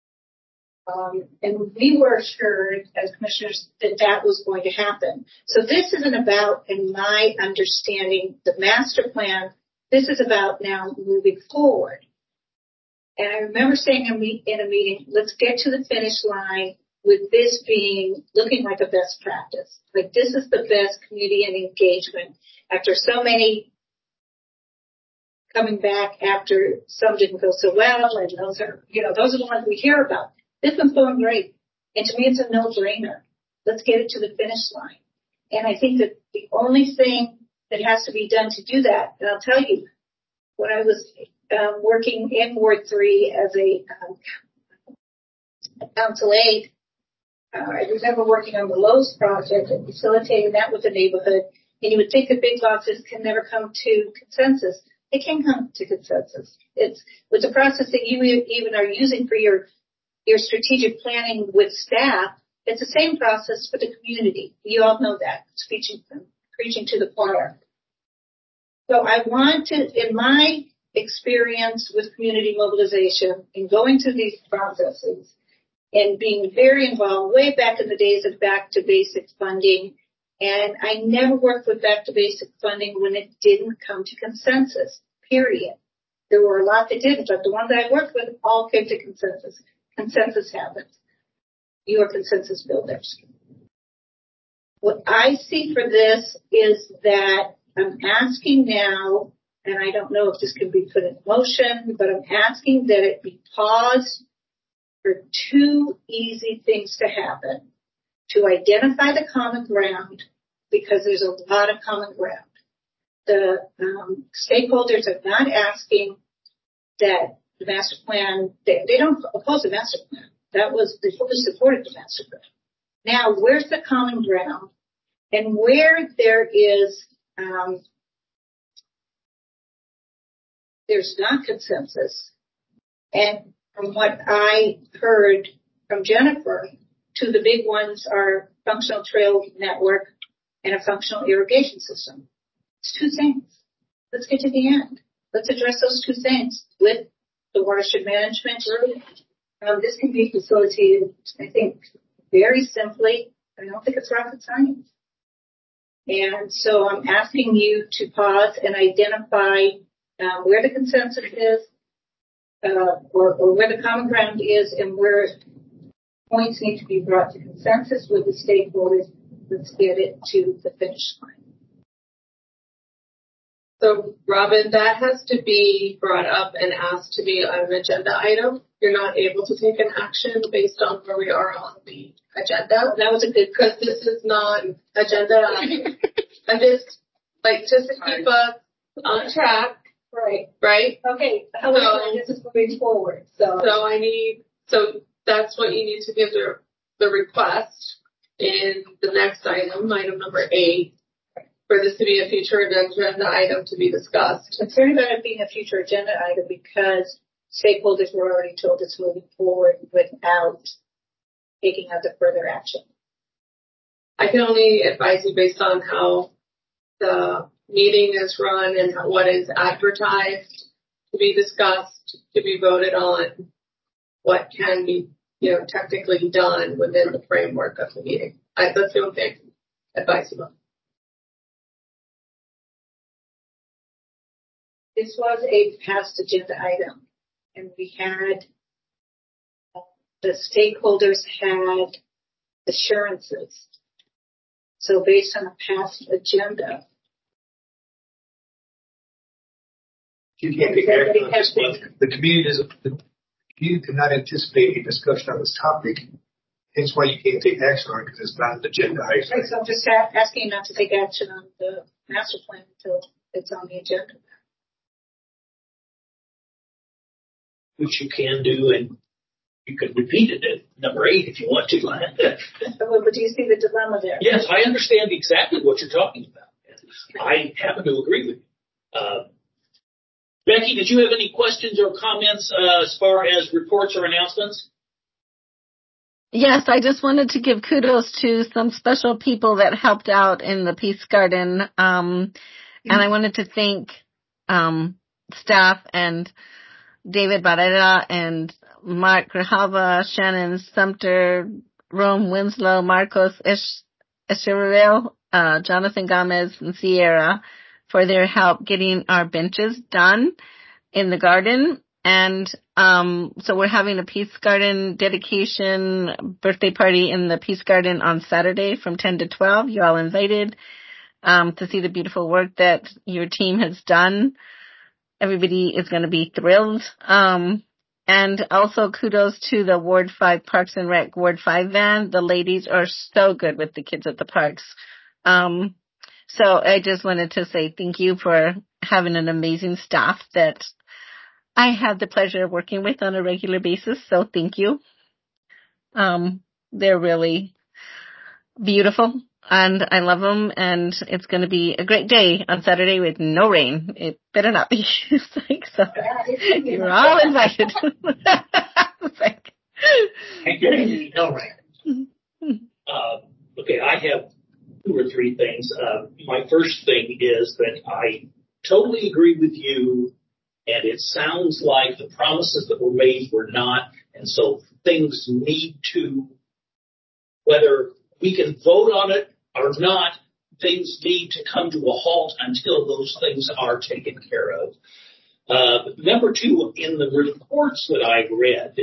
And we were assured as commissioners that that was going to happen. So this isn't about, in my understanding, the master plan. This is about now moving forward. And I remember saying in a meeting, let's get to the finish line with this looking like a best practice. Like, this is the best community and engagement after so many coming back after some didn't go so well, and those are the ones we hear about. This one's going great. And to me, it's a no-brainer. Let's get it to the finish line. And I think that the only thing that has to be done to do that, and I'll tell you, when I was working in Ward 3 as a council aide, I remember working on the Lowe's project and facilitating that with the neighborhood. And you would think that big bosses can never come to consensus. They can come to consensus. It's with the process that you even are using for your strategic planning with staff. It's the same process for the community. You all know that. It's preaching to the choir. So I want to, in my experience with community mobilization and going through these processes and being very involved way back in the days of Back to Basics funding, and I never worked with Back to Basics funding when it didn't come to consensus. period. There were a lot that didn't, but the ones that I worked with all came to consensus. Consensus happens. You are consensus builders. What I see for this is that I'm asking now, and I don't know if this can be put in motion, but I'm asking that it be paused for two easy things to happen. To identify the common ground, because there's a lot of common ground. The stakeholders are not asking that the master plan, they don't oppose the master plan. They fully supported the master plan. Now, where's the common ground? And where there is, there's not consensus. And from what I heard from Jennifer, two of the big ones are functional trail network and a functional irrigation system. It's two things. Let's get to the end. Let's address those two things with the watershed management. This can be facilitated, I think, very simply. I don't think it's rocket science. And so I'm asking you to pause and identify where the consensus is, or where the common ground is, and where points need to be brought to consensus with the stakeholders. Let's get it to the finish line. So, Robin, that has to be brought up and asked to be an agenda item. You're not able to take an action based on where we are on the agenda. That was a good, because this is not agenda. I'm just to keep us on track. Right? Okay. However, this is moving forward. So that's what you need to give the request in the next item number 8, for this to be a future agenda item to be discussed. I'm concerned about it being a future agenda item because stakeholders were already told it's moving forward without taking other further action. I can only advise you based on how the meeting is run and what is advertised to be discussed, to be voted on, what can be, technically done within the framework of the meeting. That's the only thing advisable. This was a past agenda item, and we had, the stakeholders had assurances. So based on a past agenda, you can't take action on this one. The community did not anticipate a discussion on this topic. Hence why you can't take action on it, because it's not an agenda item. Right, so I'm just asking not to take action on the master plan until it's on the agenda. Which you can do, and you could repeat it at number 8 if you want to. But do you see the dilemma there? Yes, I understand exactly what you're talking about. I happen to agree with you. Becky, did you have any questions or comments as far as reports or announcements? Yes, I just wanted to give kudos to some special people that helped out in the Peace Garden. And I wanted to thank staff and David Barrera and Mark Grijalva, Shannon Sumter, Rome Winslow, Marcos Echeverria, Jonathan Gomez, and Sierra for their help getting our benches done in the garden. And so we're having a Peace Garden dedication birthday party in the Peace Garden on Saturday from 10 to 12. You're all invited to see the beautiful work that your team has done. Everybody is going to be thrilled. And also kudos to the Ward 5 Parks and Rec Ward 5 van. The ladies are so good with the kids at the parks. So I just wanted to say thank you for having an amazing staff that I had the pleasure of working with on a regular basis. So thank you. They're really beautiful. And I love them, and it's going to be a great day on Saturday with no rain. It better not be. So you're all invited. No rain. Okay, I have 2 or 3 things. My first thing is that I totally agree with you, and it sounds like the promises that were made were not, and so things need to, whether we can vote on it or not, things need to come to a halt until those things are taken care of. Number two, in the reports that I read,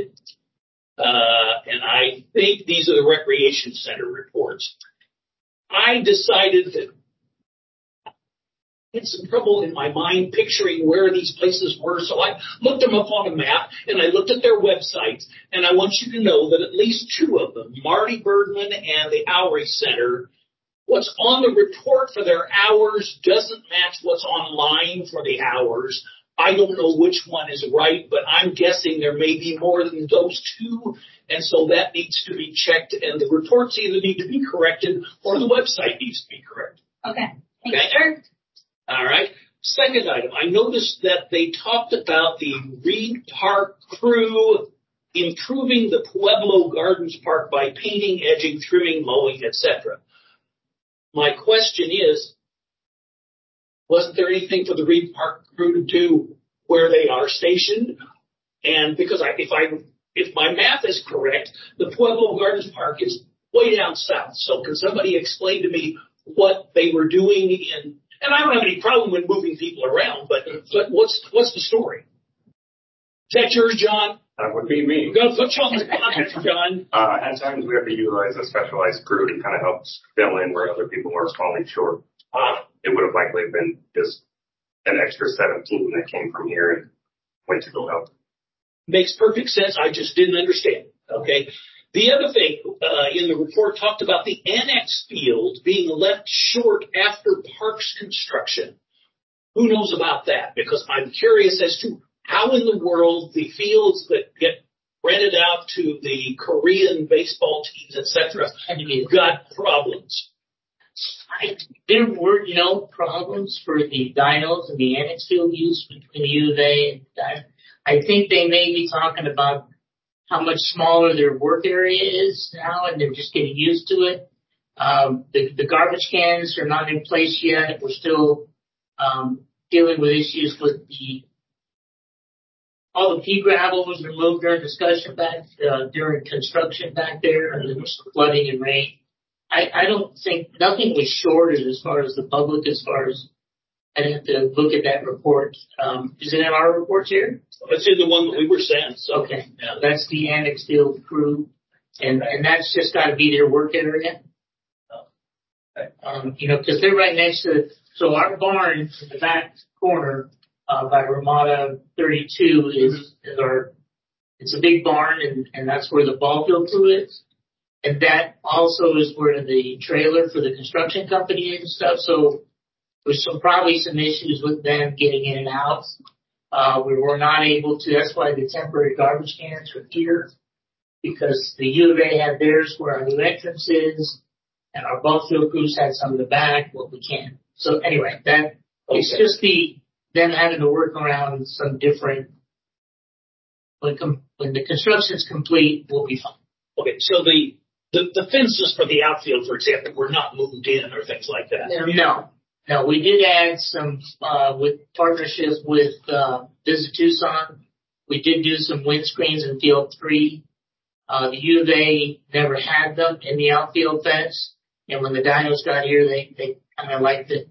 and I think these are the recreation center reports, I decided that I had some trouble in my mind picturing where these places were, so I looked them up on a map, and I looked at their websites, and I want you to know that at least two of them, Marty Bergman and the Oury Center, what's on the report for their hours doesn't match what's online for the hours. I don't know which one is right, but I'm guessing there may be more than those two, and so that needs to be checked, and the reports either need to be corrected or the website needs to be corrected. Okay. Thanks, sir. All right. Second item, I noticed that they talked about the Reed Park crew improving the Pueblo Gardens Park by painting, edging, trimming, mowing, etc. My question is, wasn't there anything for the Reed Park crew to do where they are stationed? And because if my math is correct, the Pueblo Gardens Park is way down south. So can somebody explain to me what they were doing in? And I don't have any problem with moving people around, but what's the story? Is that yours, John? That would be me. Go put you on the spot, John. At times we have to utilize a specialized crew to kind of help fill in where other people are falling short. It would have likely been just an extra set of team that came from here and went to go help. Makes perfect sense. I just didn't understand. Okay. The other thing in the report talked about the annex field being left short after parks construction. Who knows about that? Because I'm curious as to how in the world the fields that get rented out to the Korean baseball teams, etc., got problems. There were no problems for the dinos and the annex field use between the U of A and that. I think they may be talking about how much smaller their work area is now, and they're just getting used to it. The garbage cans are not in place yet. We're still dealing with issues with all the pea gravel was removed during discussion during construction back there, and there was flooding and rain. I don't think nothing was shorted as far as the public, as far as I'd have to look at that report. Is it in our reports here? It's in the one that we were sent. So. Okay. Yeah. That's the annex field crew, and that's just got to be their work area. Because they're right next to, so our barn in the back corner by Ramada 32 is it's a big barn, and that's where the ball field crew is. And that also is where the trailer for the construction company is and stuff. So there's probably some issues with them getting in and out. We were not able to. That's why the temporary garbage cans are here, because the U of A had theirs where our new entrance is, and our ball field crews had some in the back. Well, we can't. So anyway, it's just them having to work around some different. When the construction's complete, we'll be fine. Okay, so the fences for the outfield, for example, were not moved in or things like that. No, we did add some with partnerships with Visit Tucson. We did do some windscreens in Field 3. The U of A never had them in the outfield fence, and when the Dinos got here, they kind of liked to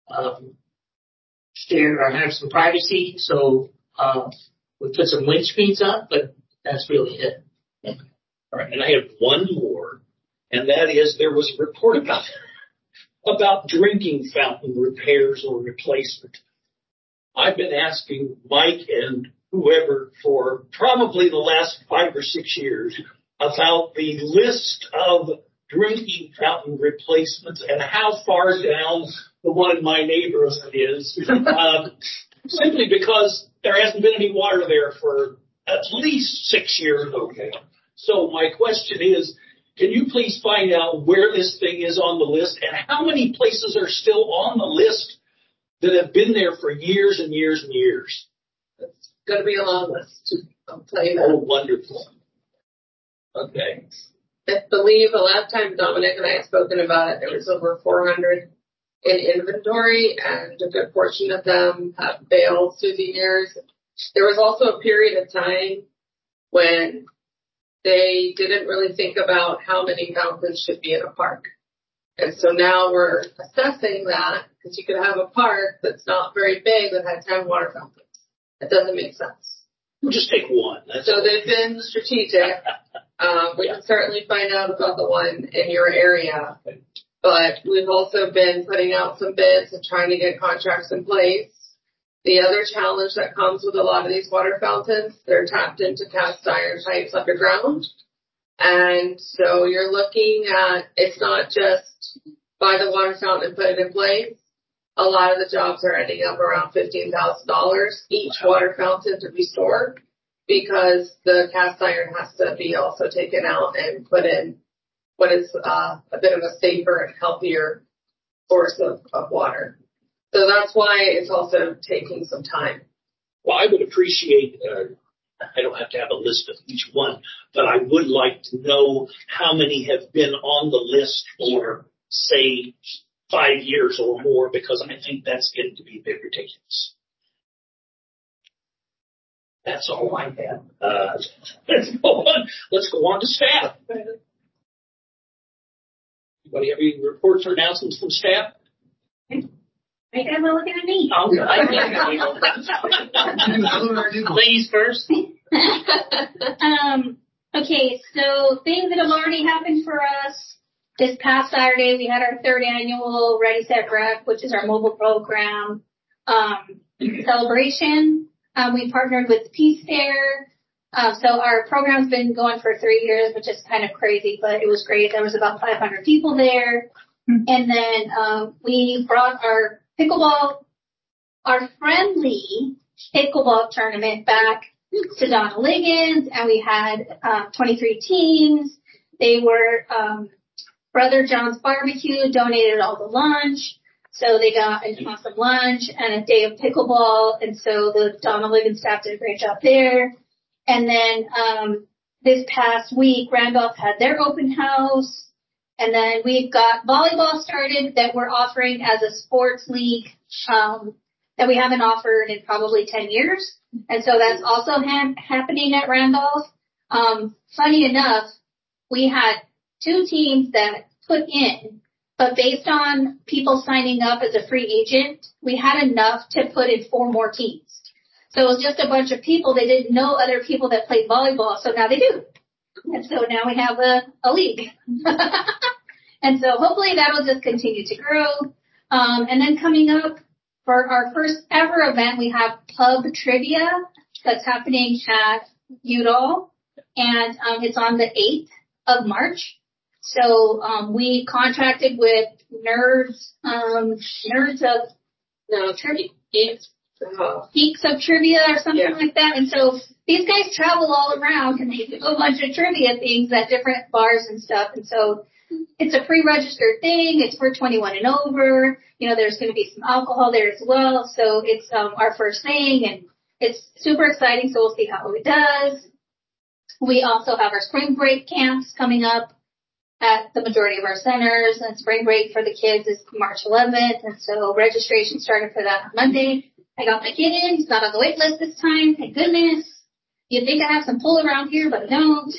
share or have some privacy. So we put some windscreens up, but that's really it. All right, and I have one more, and that is there was a report about drinking fountain repairs or replacement. I've been asking Mike and whoever for probably the last 5 or 6 years about the list of drinking fountain replacements and how far down the one in my neighborhood is, simply because there hasn't been any water there for at least 6 years. Okay. So my question is, can you please find out where this thing is on the list and how many places are still on the list that have been there for years and years and years? It's going to be a long list. I'll tell you that. Oh, wonderful. Okay. I believe the last time Dominic and I had spoken about it, there was over 400 in inventory, and a good portion of them have failed through the years. There was also a period of time when they didn't really think about how many fountains should be in a park. And so now we're assessing that, because you could have a park that's not very big that had 10 water fountains. It doesn't make sense. We'll just take one. So they've been strategic. We can certainly find out about the one in your area. But we've also been putting out some bids and trying to get contracts in place. The other challenge that comes with a lot of these water fountains, they're tapped into cast iron pipes underground. And so you're looking at, it's not just buy the water fountain and put it in place. A lot of the jobs are ending up around $15,000 each water fountain to restore, because the cast iron has to be also taken out and put in what is a bit of a safer and healthier source of water. So that's why it's also taking some time. Well, I would appreciate, I don't have to have a list of each one, but I would like to know how many have been on the list for, say, 5 years or more, because I think that's getting to be a bit ridiculous. That's all I have. Let's go on to staff. Anybody have any reports or announcements from staff? You guys are looking at me. Ladies first. Okay, so things that have already happened for us. This past Saturday, we had our 3rd annual Ready, Set, Rec, which is our mobile program celebration. We partnered with Peace Fair. So our program's been going for 3 years, which is kind of crazy, but it was great. There was about 500 people there. And then we brought our friendly pickleball tournament back to Donna Liggins, and we had 23 teams. They were Brother John's Barbecue donated all the lunch, so they got an awesome lunch and a day of pickleball, and so the Donna Liggins staff did a great job there. And then this past week, Randolph had their open house. And then we've got volleyball started that we're offering as a sports league that we haven't offered in probably 10 years. And so that's also happening at Randolph. Funny enough, we had 2 teams that put in, but based on people signing up as a free agent, we had enough to put in 4 more teams. So it was just a bunch of people. They didn't know other people that played volleyball, so now they do. And so now we have a league. And so hopefully that'll just continue to grow. And then coming up for our first ever event, we have pub trivia that's happening at Udall. And it's on the 8th of March. So we contracted with Geeks of Trivia or something like that. And so these guys travel all around and they do a bunch of trivia things at different bars and stuff. And so it's a pre-registered thing. It's for 21 and over. You know, there's going to be some alcohol there as well. So it's our first thing, and it's super exciting. So we'll see how it does. We also have our spring break camps coming up at the majority of our centers, and spring break for the kids is March 11th. And so registration started for that on Monday. I got my kid in. He's not on the wait list this time. Thank goodness. You'd think I have some pull around here, but I don't.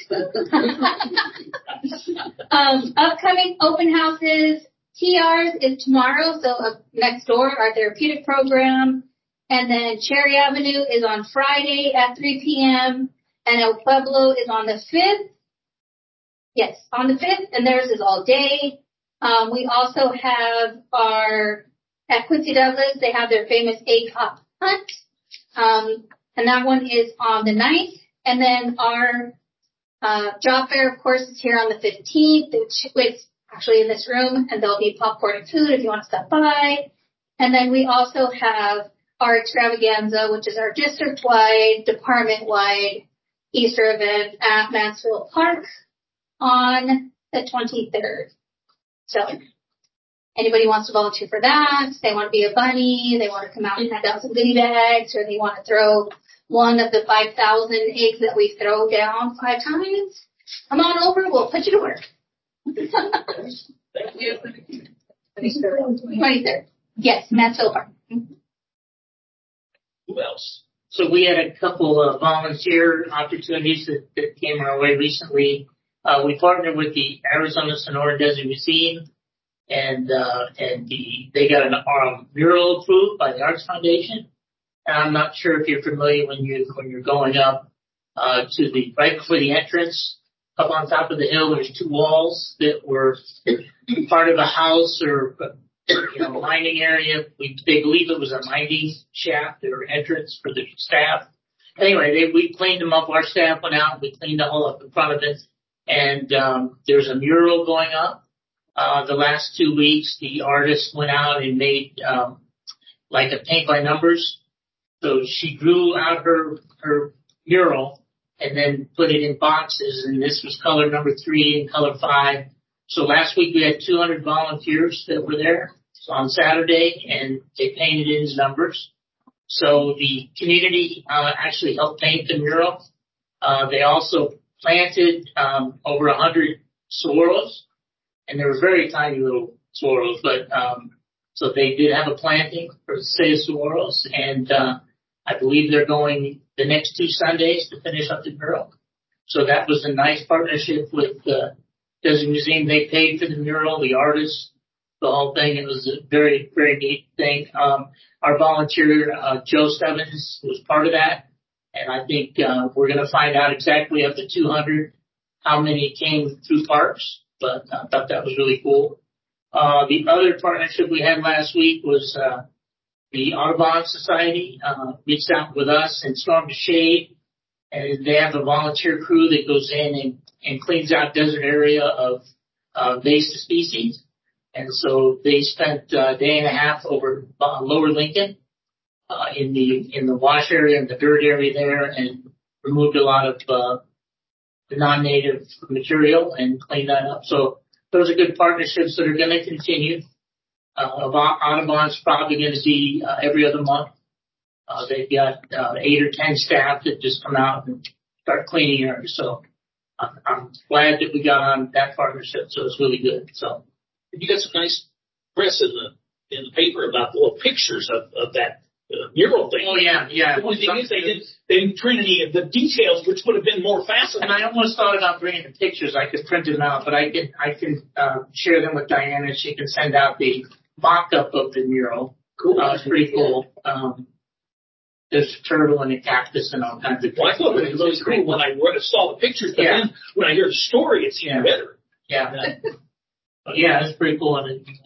Upcoming open houses. TR's is tomorrow, so next door, our therapeutic program. And then Cherry Avenue is on Friday at 3 p.m. And El Pueblo is on the 5th. Yes, on the 5th, and theirs is all day. We also have at Quincy Douglas, they have their famous egg hop hunt. And that one is on the 9th. And then our job fair, of course, is here on the 15th, which is actually in this room, and there'll be popcorn and food if you want to stop by. And then we also have our extravaganza, which is our district-wide, department-wide Easter event at Mansfield Park on the 23rd. So anybody wants to volunteer for that, they want to be a bunny, they want to come out and hand out some goodie bags, or they want to throw one of the 5,000 eggs that we throw down 5 times, come on over, we'll put you to work. Thank you. 23rd. Yes, Mansfield Park. Who else? So we had a couple of volunteer opportunities that came our way recently. We partnered with the Arizona Sonora Desert Museum, and they got a mural approved by the Arts Foundation. and I'm not sure if you're familiar when you're going up to the right before the entrance. Up on top of the hill, there's two walls that were part of a house or mining area. They believe it was a mining shaft or entrance for the staff. Anyway, we cleaned them up. Our staff went out. We cleaned the hole up in front of it. And there's a mural going up. The last 2 weeks, the artist went out and made like a paint by numbers. So she drew out her mural and then put it in boxes. And this was color number 3 and color 5. So last week we had 200 volunteers that were there on Saturday, and they painted in his numbers. So the community actually helped paint the mural. They also planted over 100 saguaros, and they were very tiny little saguaros, but so they did have a planting for the state of saguaros, and I believe they're going the next 2 Sundays to finish up the mural. So that was a nice partnership with the Desert Museum. They paid for the mural, the artists, the whole thing. It was a very, very neat thing. Our volunteer, Joe Stebbins, was part of that. And I think we're going to find out exactly of the 200 how many came through parks. But I thought that was really cool. The other partnership we had last week was the Audubon Society reached out with us and Storm to Shade. And they have a volunteer crew that goes in and cleans out desert area of invasive species. And so they spent a day and a half over Lower Lincoln in the wash area and the dirt area there, and removed a lot of the non-native material and cleaned that up. So those are good partnerships that are going to continue. Audubon's probably going to be every other month. They've got 8 or 10 staff that just come out and start cleaning areas. So I'm glad that we got on that partnership. So it's really good. So you got some nice press in the paper about little pictures of that mural thing. Oh yeah. The only thing is they didn't print any of the details, which would have been more fascinating. And I almost thought about bringing the pictures. I could print them out, but I can share them with Diana. She can send out the mock-up of the mural. Cool. It's pretty cool. There's a turtle and a cactus and all kinds of. Well, I thought it was really cool when I saw the pictures, but then when I hear the story, it's even better. Yeah. Yeah, it's pretty cool. One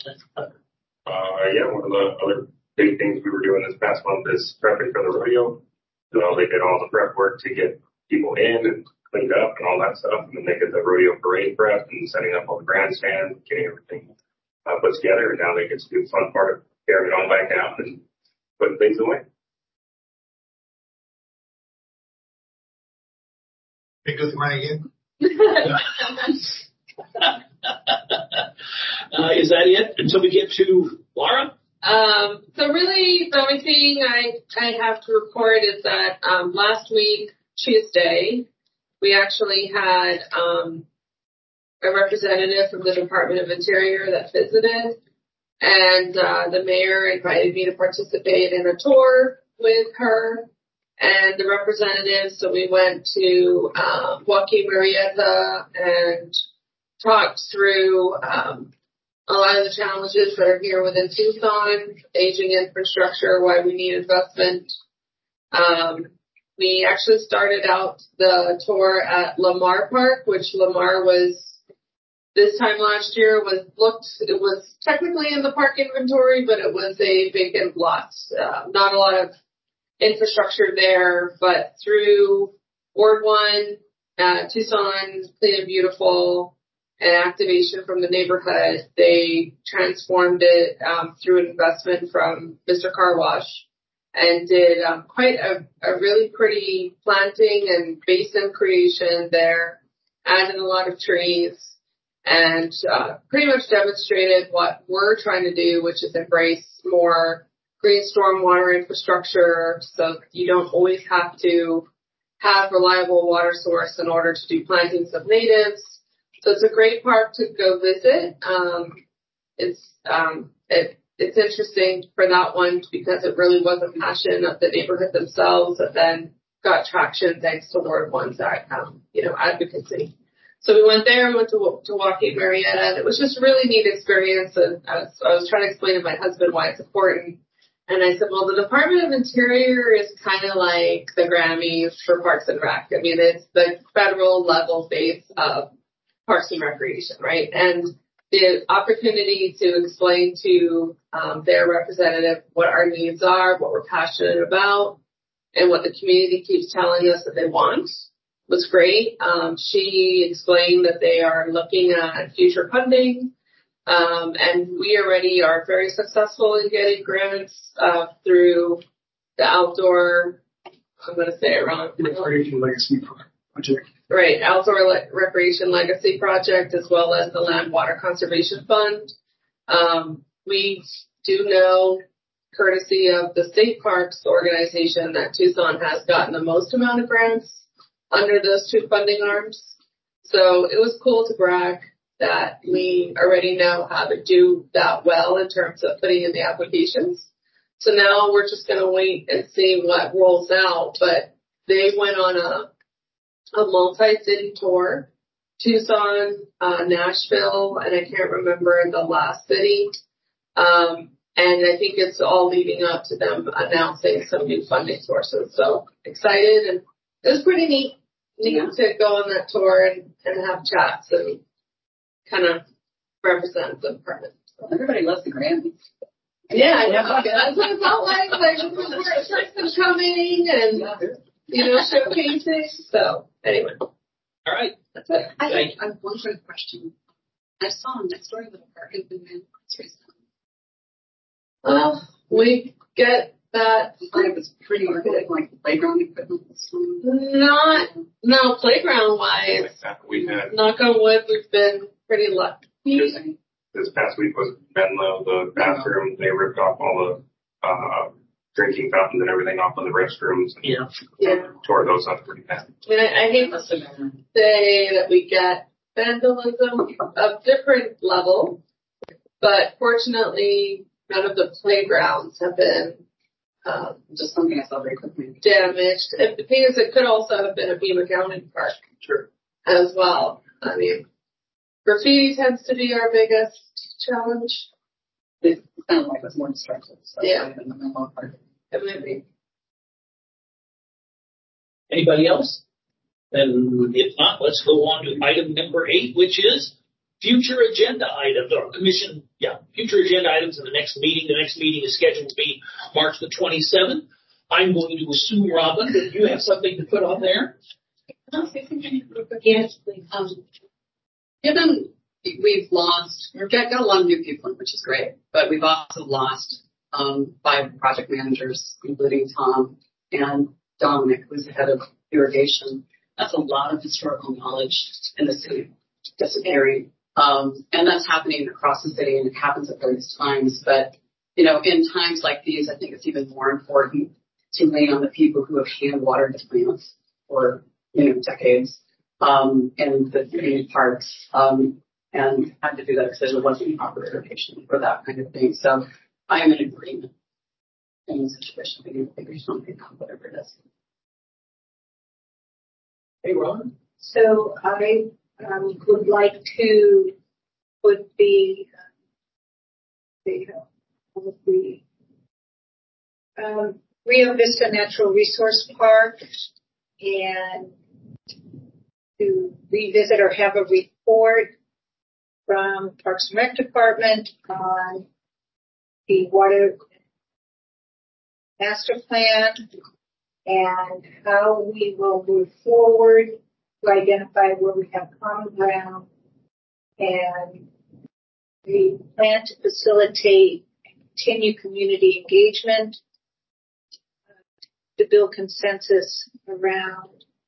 of the other big things we were doing this past month is prepping for the rodeo. So they did all the prep work to get people in and cleaned up and all that stuff, and then they did the rodeo parade prep and setting up all the grandstands, getting everything put together, and now they get to do the fun part of carrying it all back out and putting things away. Hey, go through mine again. Is that it until we get to Laura? So really the only thing I have to report is that last week, Tuesday, we actually had a representative from the Department of Interior that visited, and the mayor invited me to participate in a tour with her and the representatives. So we went to Joaquin Murrieta and talked through a lot of the challenges that are here within Tucson, aging infrastructure, why we need investment. We actually started out the tour at Lamar Park, which Lamar was this time last year it was technically in the park inventory, but it was a vacant lot. Not a lot of infrastructure there, but through Ward 1, Tucson, Clean and Beautiful, and activation from the neighborhood, they transformed it through an investment from Mr. Car Wash and did quite a really pretty planting and basin creation there, added a lot of trees, and pretty much demonstrated what we're trying to do, which is embrace more green stormwater infrastructure so you don't always have to have reliable water source in order to do plantings of natives. So it's a great park to go visit. It's interesting for that one because it really was a passion of the neighborhood themselves that then got traction thanks to Ward 1's advocacy. So we went there, we went to Joaquin Murrieta, and it was just a really neat experience. And I was trying to explain to my husband why it's important And I said, well, the Department of Interior is kind of like the Grammys for Parks and Rec. I mean, it's the federal level face of Parks and Recreation, right? And the opportunity to explain to their representative what our needs are, what we're passionate about, and what the community keeps telling us that they want was great. She explained that they are looking at future funding. And we already are very successful in getting grants through the outdoor, I'm going to say it wrong. Recreation Legacy Project. Right, Outdoor Recreation Legacy Project, as well as the Land Water Conservation Fund. We do know, courtesy of the State Parks organization, that Tucson has gotten the most amount of grants under those two funding arms. So it was cool to brag that we already know how to do that well in terms of putting in the applications. So now we're just going to wait and see what rolls out. But they went on a multi-city tour, Tucson, Nashville, and I can't remember the last city. And I think it's all leading up to them announcing some new funding sources. So excited, and it was pretty neat to go on that tour and have chats and kind of represent the department. Everybody loves the Grammys. Yeah, I know. That's what it felt like. Like, person coming and, showcasing. So, anyway. All right. That's it. I have one quick question. I saw next door to the park has been recently. Well, we get that. I thought it was pretty good, like playground equipment. No, playground wise. We had. Knock on wood, we've been pretty lucky. This past week was Menlo, the bathroom. They ripped off all the drinking fountains and everything off of the restrooms. Yeah. Tore those up pretty bad. I hate to say that we get vandalism of different level, but fortunately, none of the playgrounds have been just something I saw very quickly damaged. Because it could also have been a Beaver County park as well. I mean, graffiti tends to be our biggest challenge. It sounded like it was more destructive. So than the Menlo part. It might be. Anybody else? Then if not, let's go on to item number 8, which is future agenda items, or future agenda items in the next meeting. The next meeting is scheduled to be March the 27th. I'm going to assume, Robin, that you have something to put on there. Yes, please. Given we've got a lot of new people in, which is great, but we've also lost 5 project managers, including Tom and Dominic, who's the head of irrigation. That's a lot of historical knowledge in the city disappearing. And that's happening across the city, and it happens at various times. But, in times like these, I think it's even more important to lean on the people who have hand-watered the plants for, decades, in the community parks, and had to do that because there wasn't proper irrigation for that kind of thing. So I am in agreement in this situation. We need to figure something out, whatever it is. Hey, Robin. So I would like to put the Rio Vista Natural Resource Park and to revisit or have a report from Parks and Rec Department on the water master plan and how we will move forward to identify where we have common ground, and we plan to facilitate and continue community engagement to build consensus around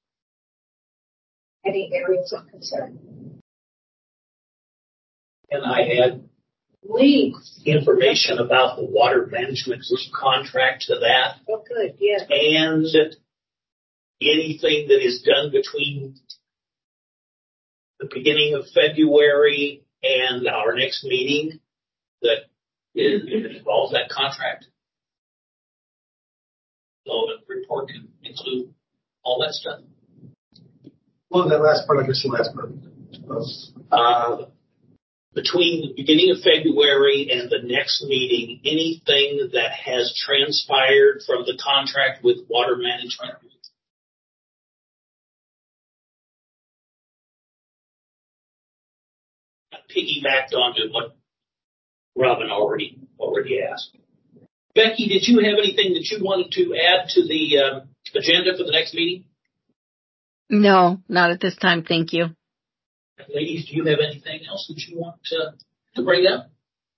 any areas of concern. And I had links information about the water management contract to that. Oh, good, yeah. And anything that is done between the beginning of February and our next meeting that involves that contract. So the report can include all that stuff. Well, that last part, I guess the last part. between the beginning of February and the next meeting, anything that has transpired from the contract with water management? I piggybacked onto what Robin already asked. Becky, did you have anything that you wanted to add to the agenda for the next meeting? No, not at this time. Thank you. Ladies, do you have anything else that you want to bring up?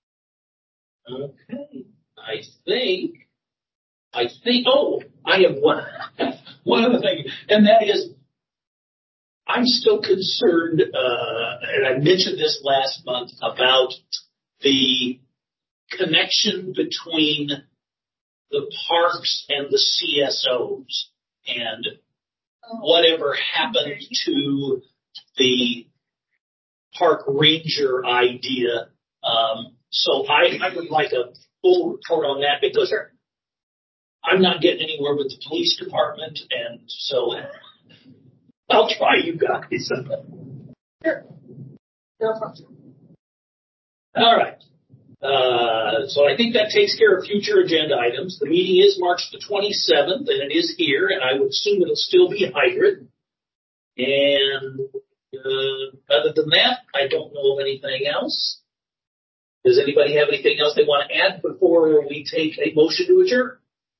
Okay. I think, I have one other thing, and that is, I'm still concerned, and I mentioned this last month, about the connection between the parks and the CSOs and whatever happened to the park ranger idea. So I would like a full report on that because I'm not getting anywhere with the police department, and so I'll try you guys. Sure. No problem. All right. So I think that takes care of future agenda items. The meeting is March the 27th, and it is here, and I would assume it'll still be hybrid. And other than that, I don't know of anything else. Does anybody have anything else they want to add before we take a motion to adjourn?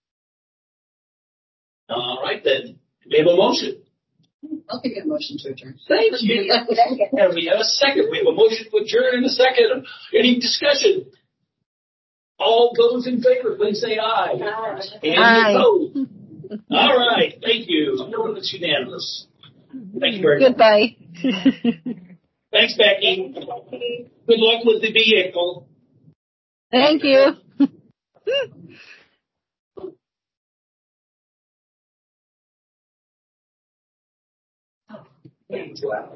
All right, then. We have a motion. I'll give you a motion to adjourn. Thank you. And we have a second. We have a motion to adjourn in a second. Any discussion? All those in favor, please say aye. Aye. And opposed? All right. Thank you. It's unanimous. Thank you very much. Goodbye. Thanks, Becky. Good luck with the vehicle. Thank you. Wow.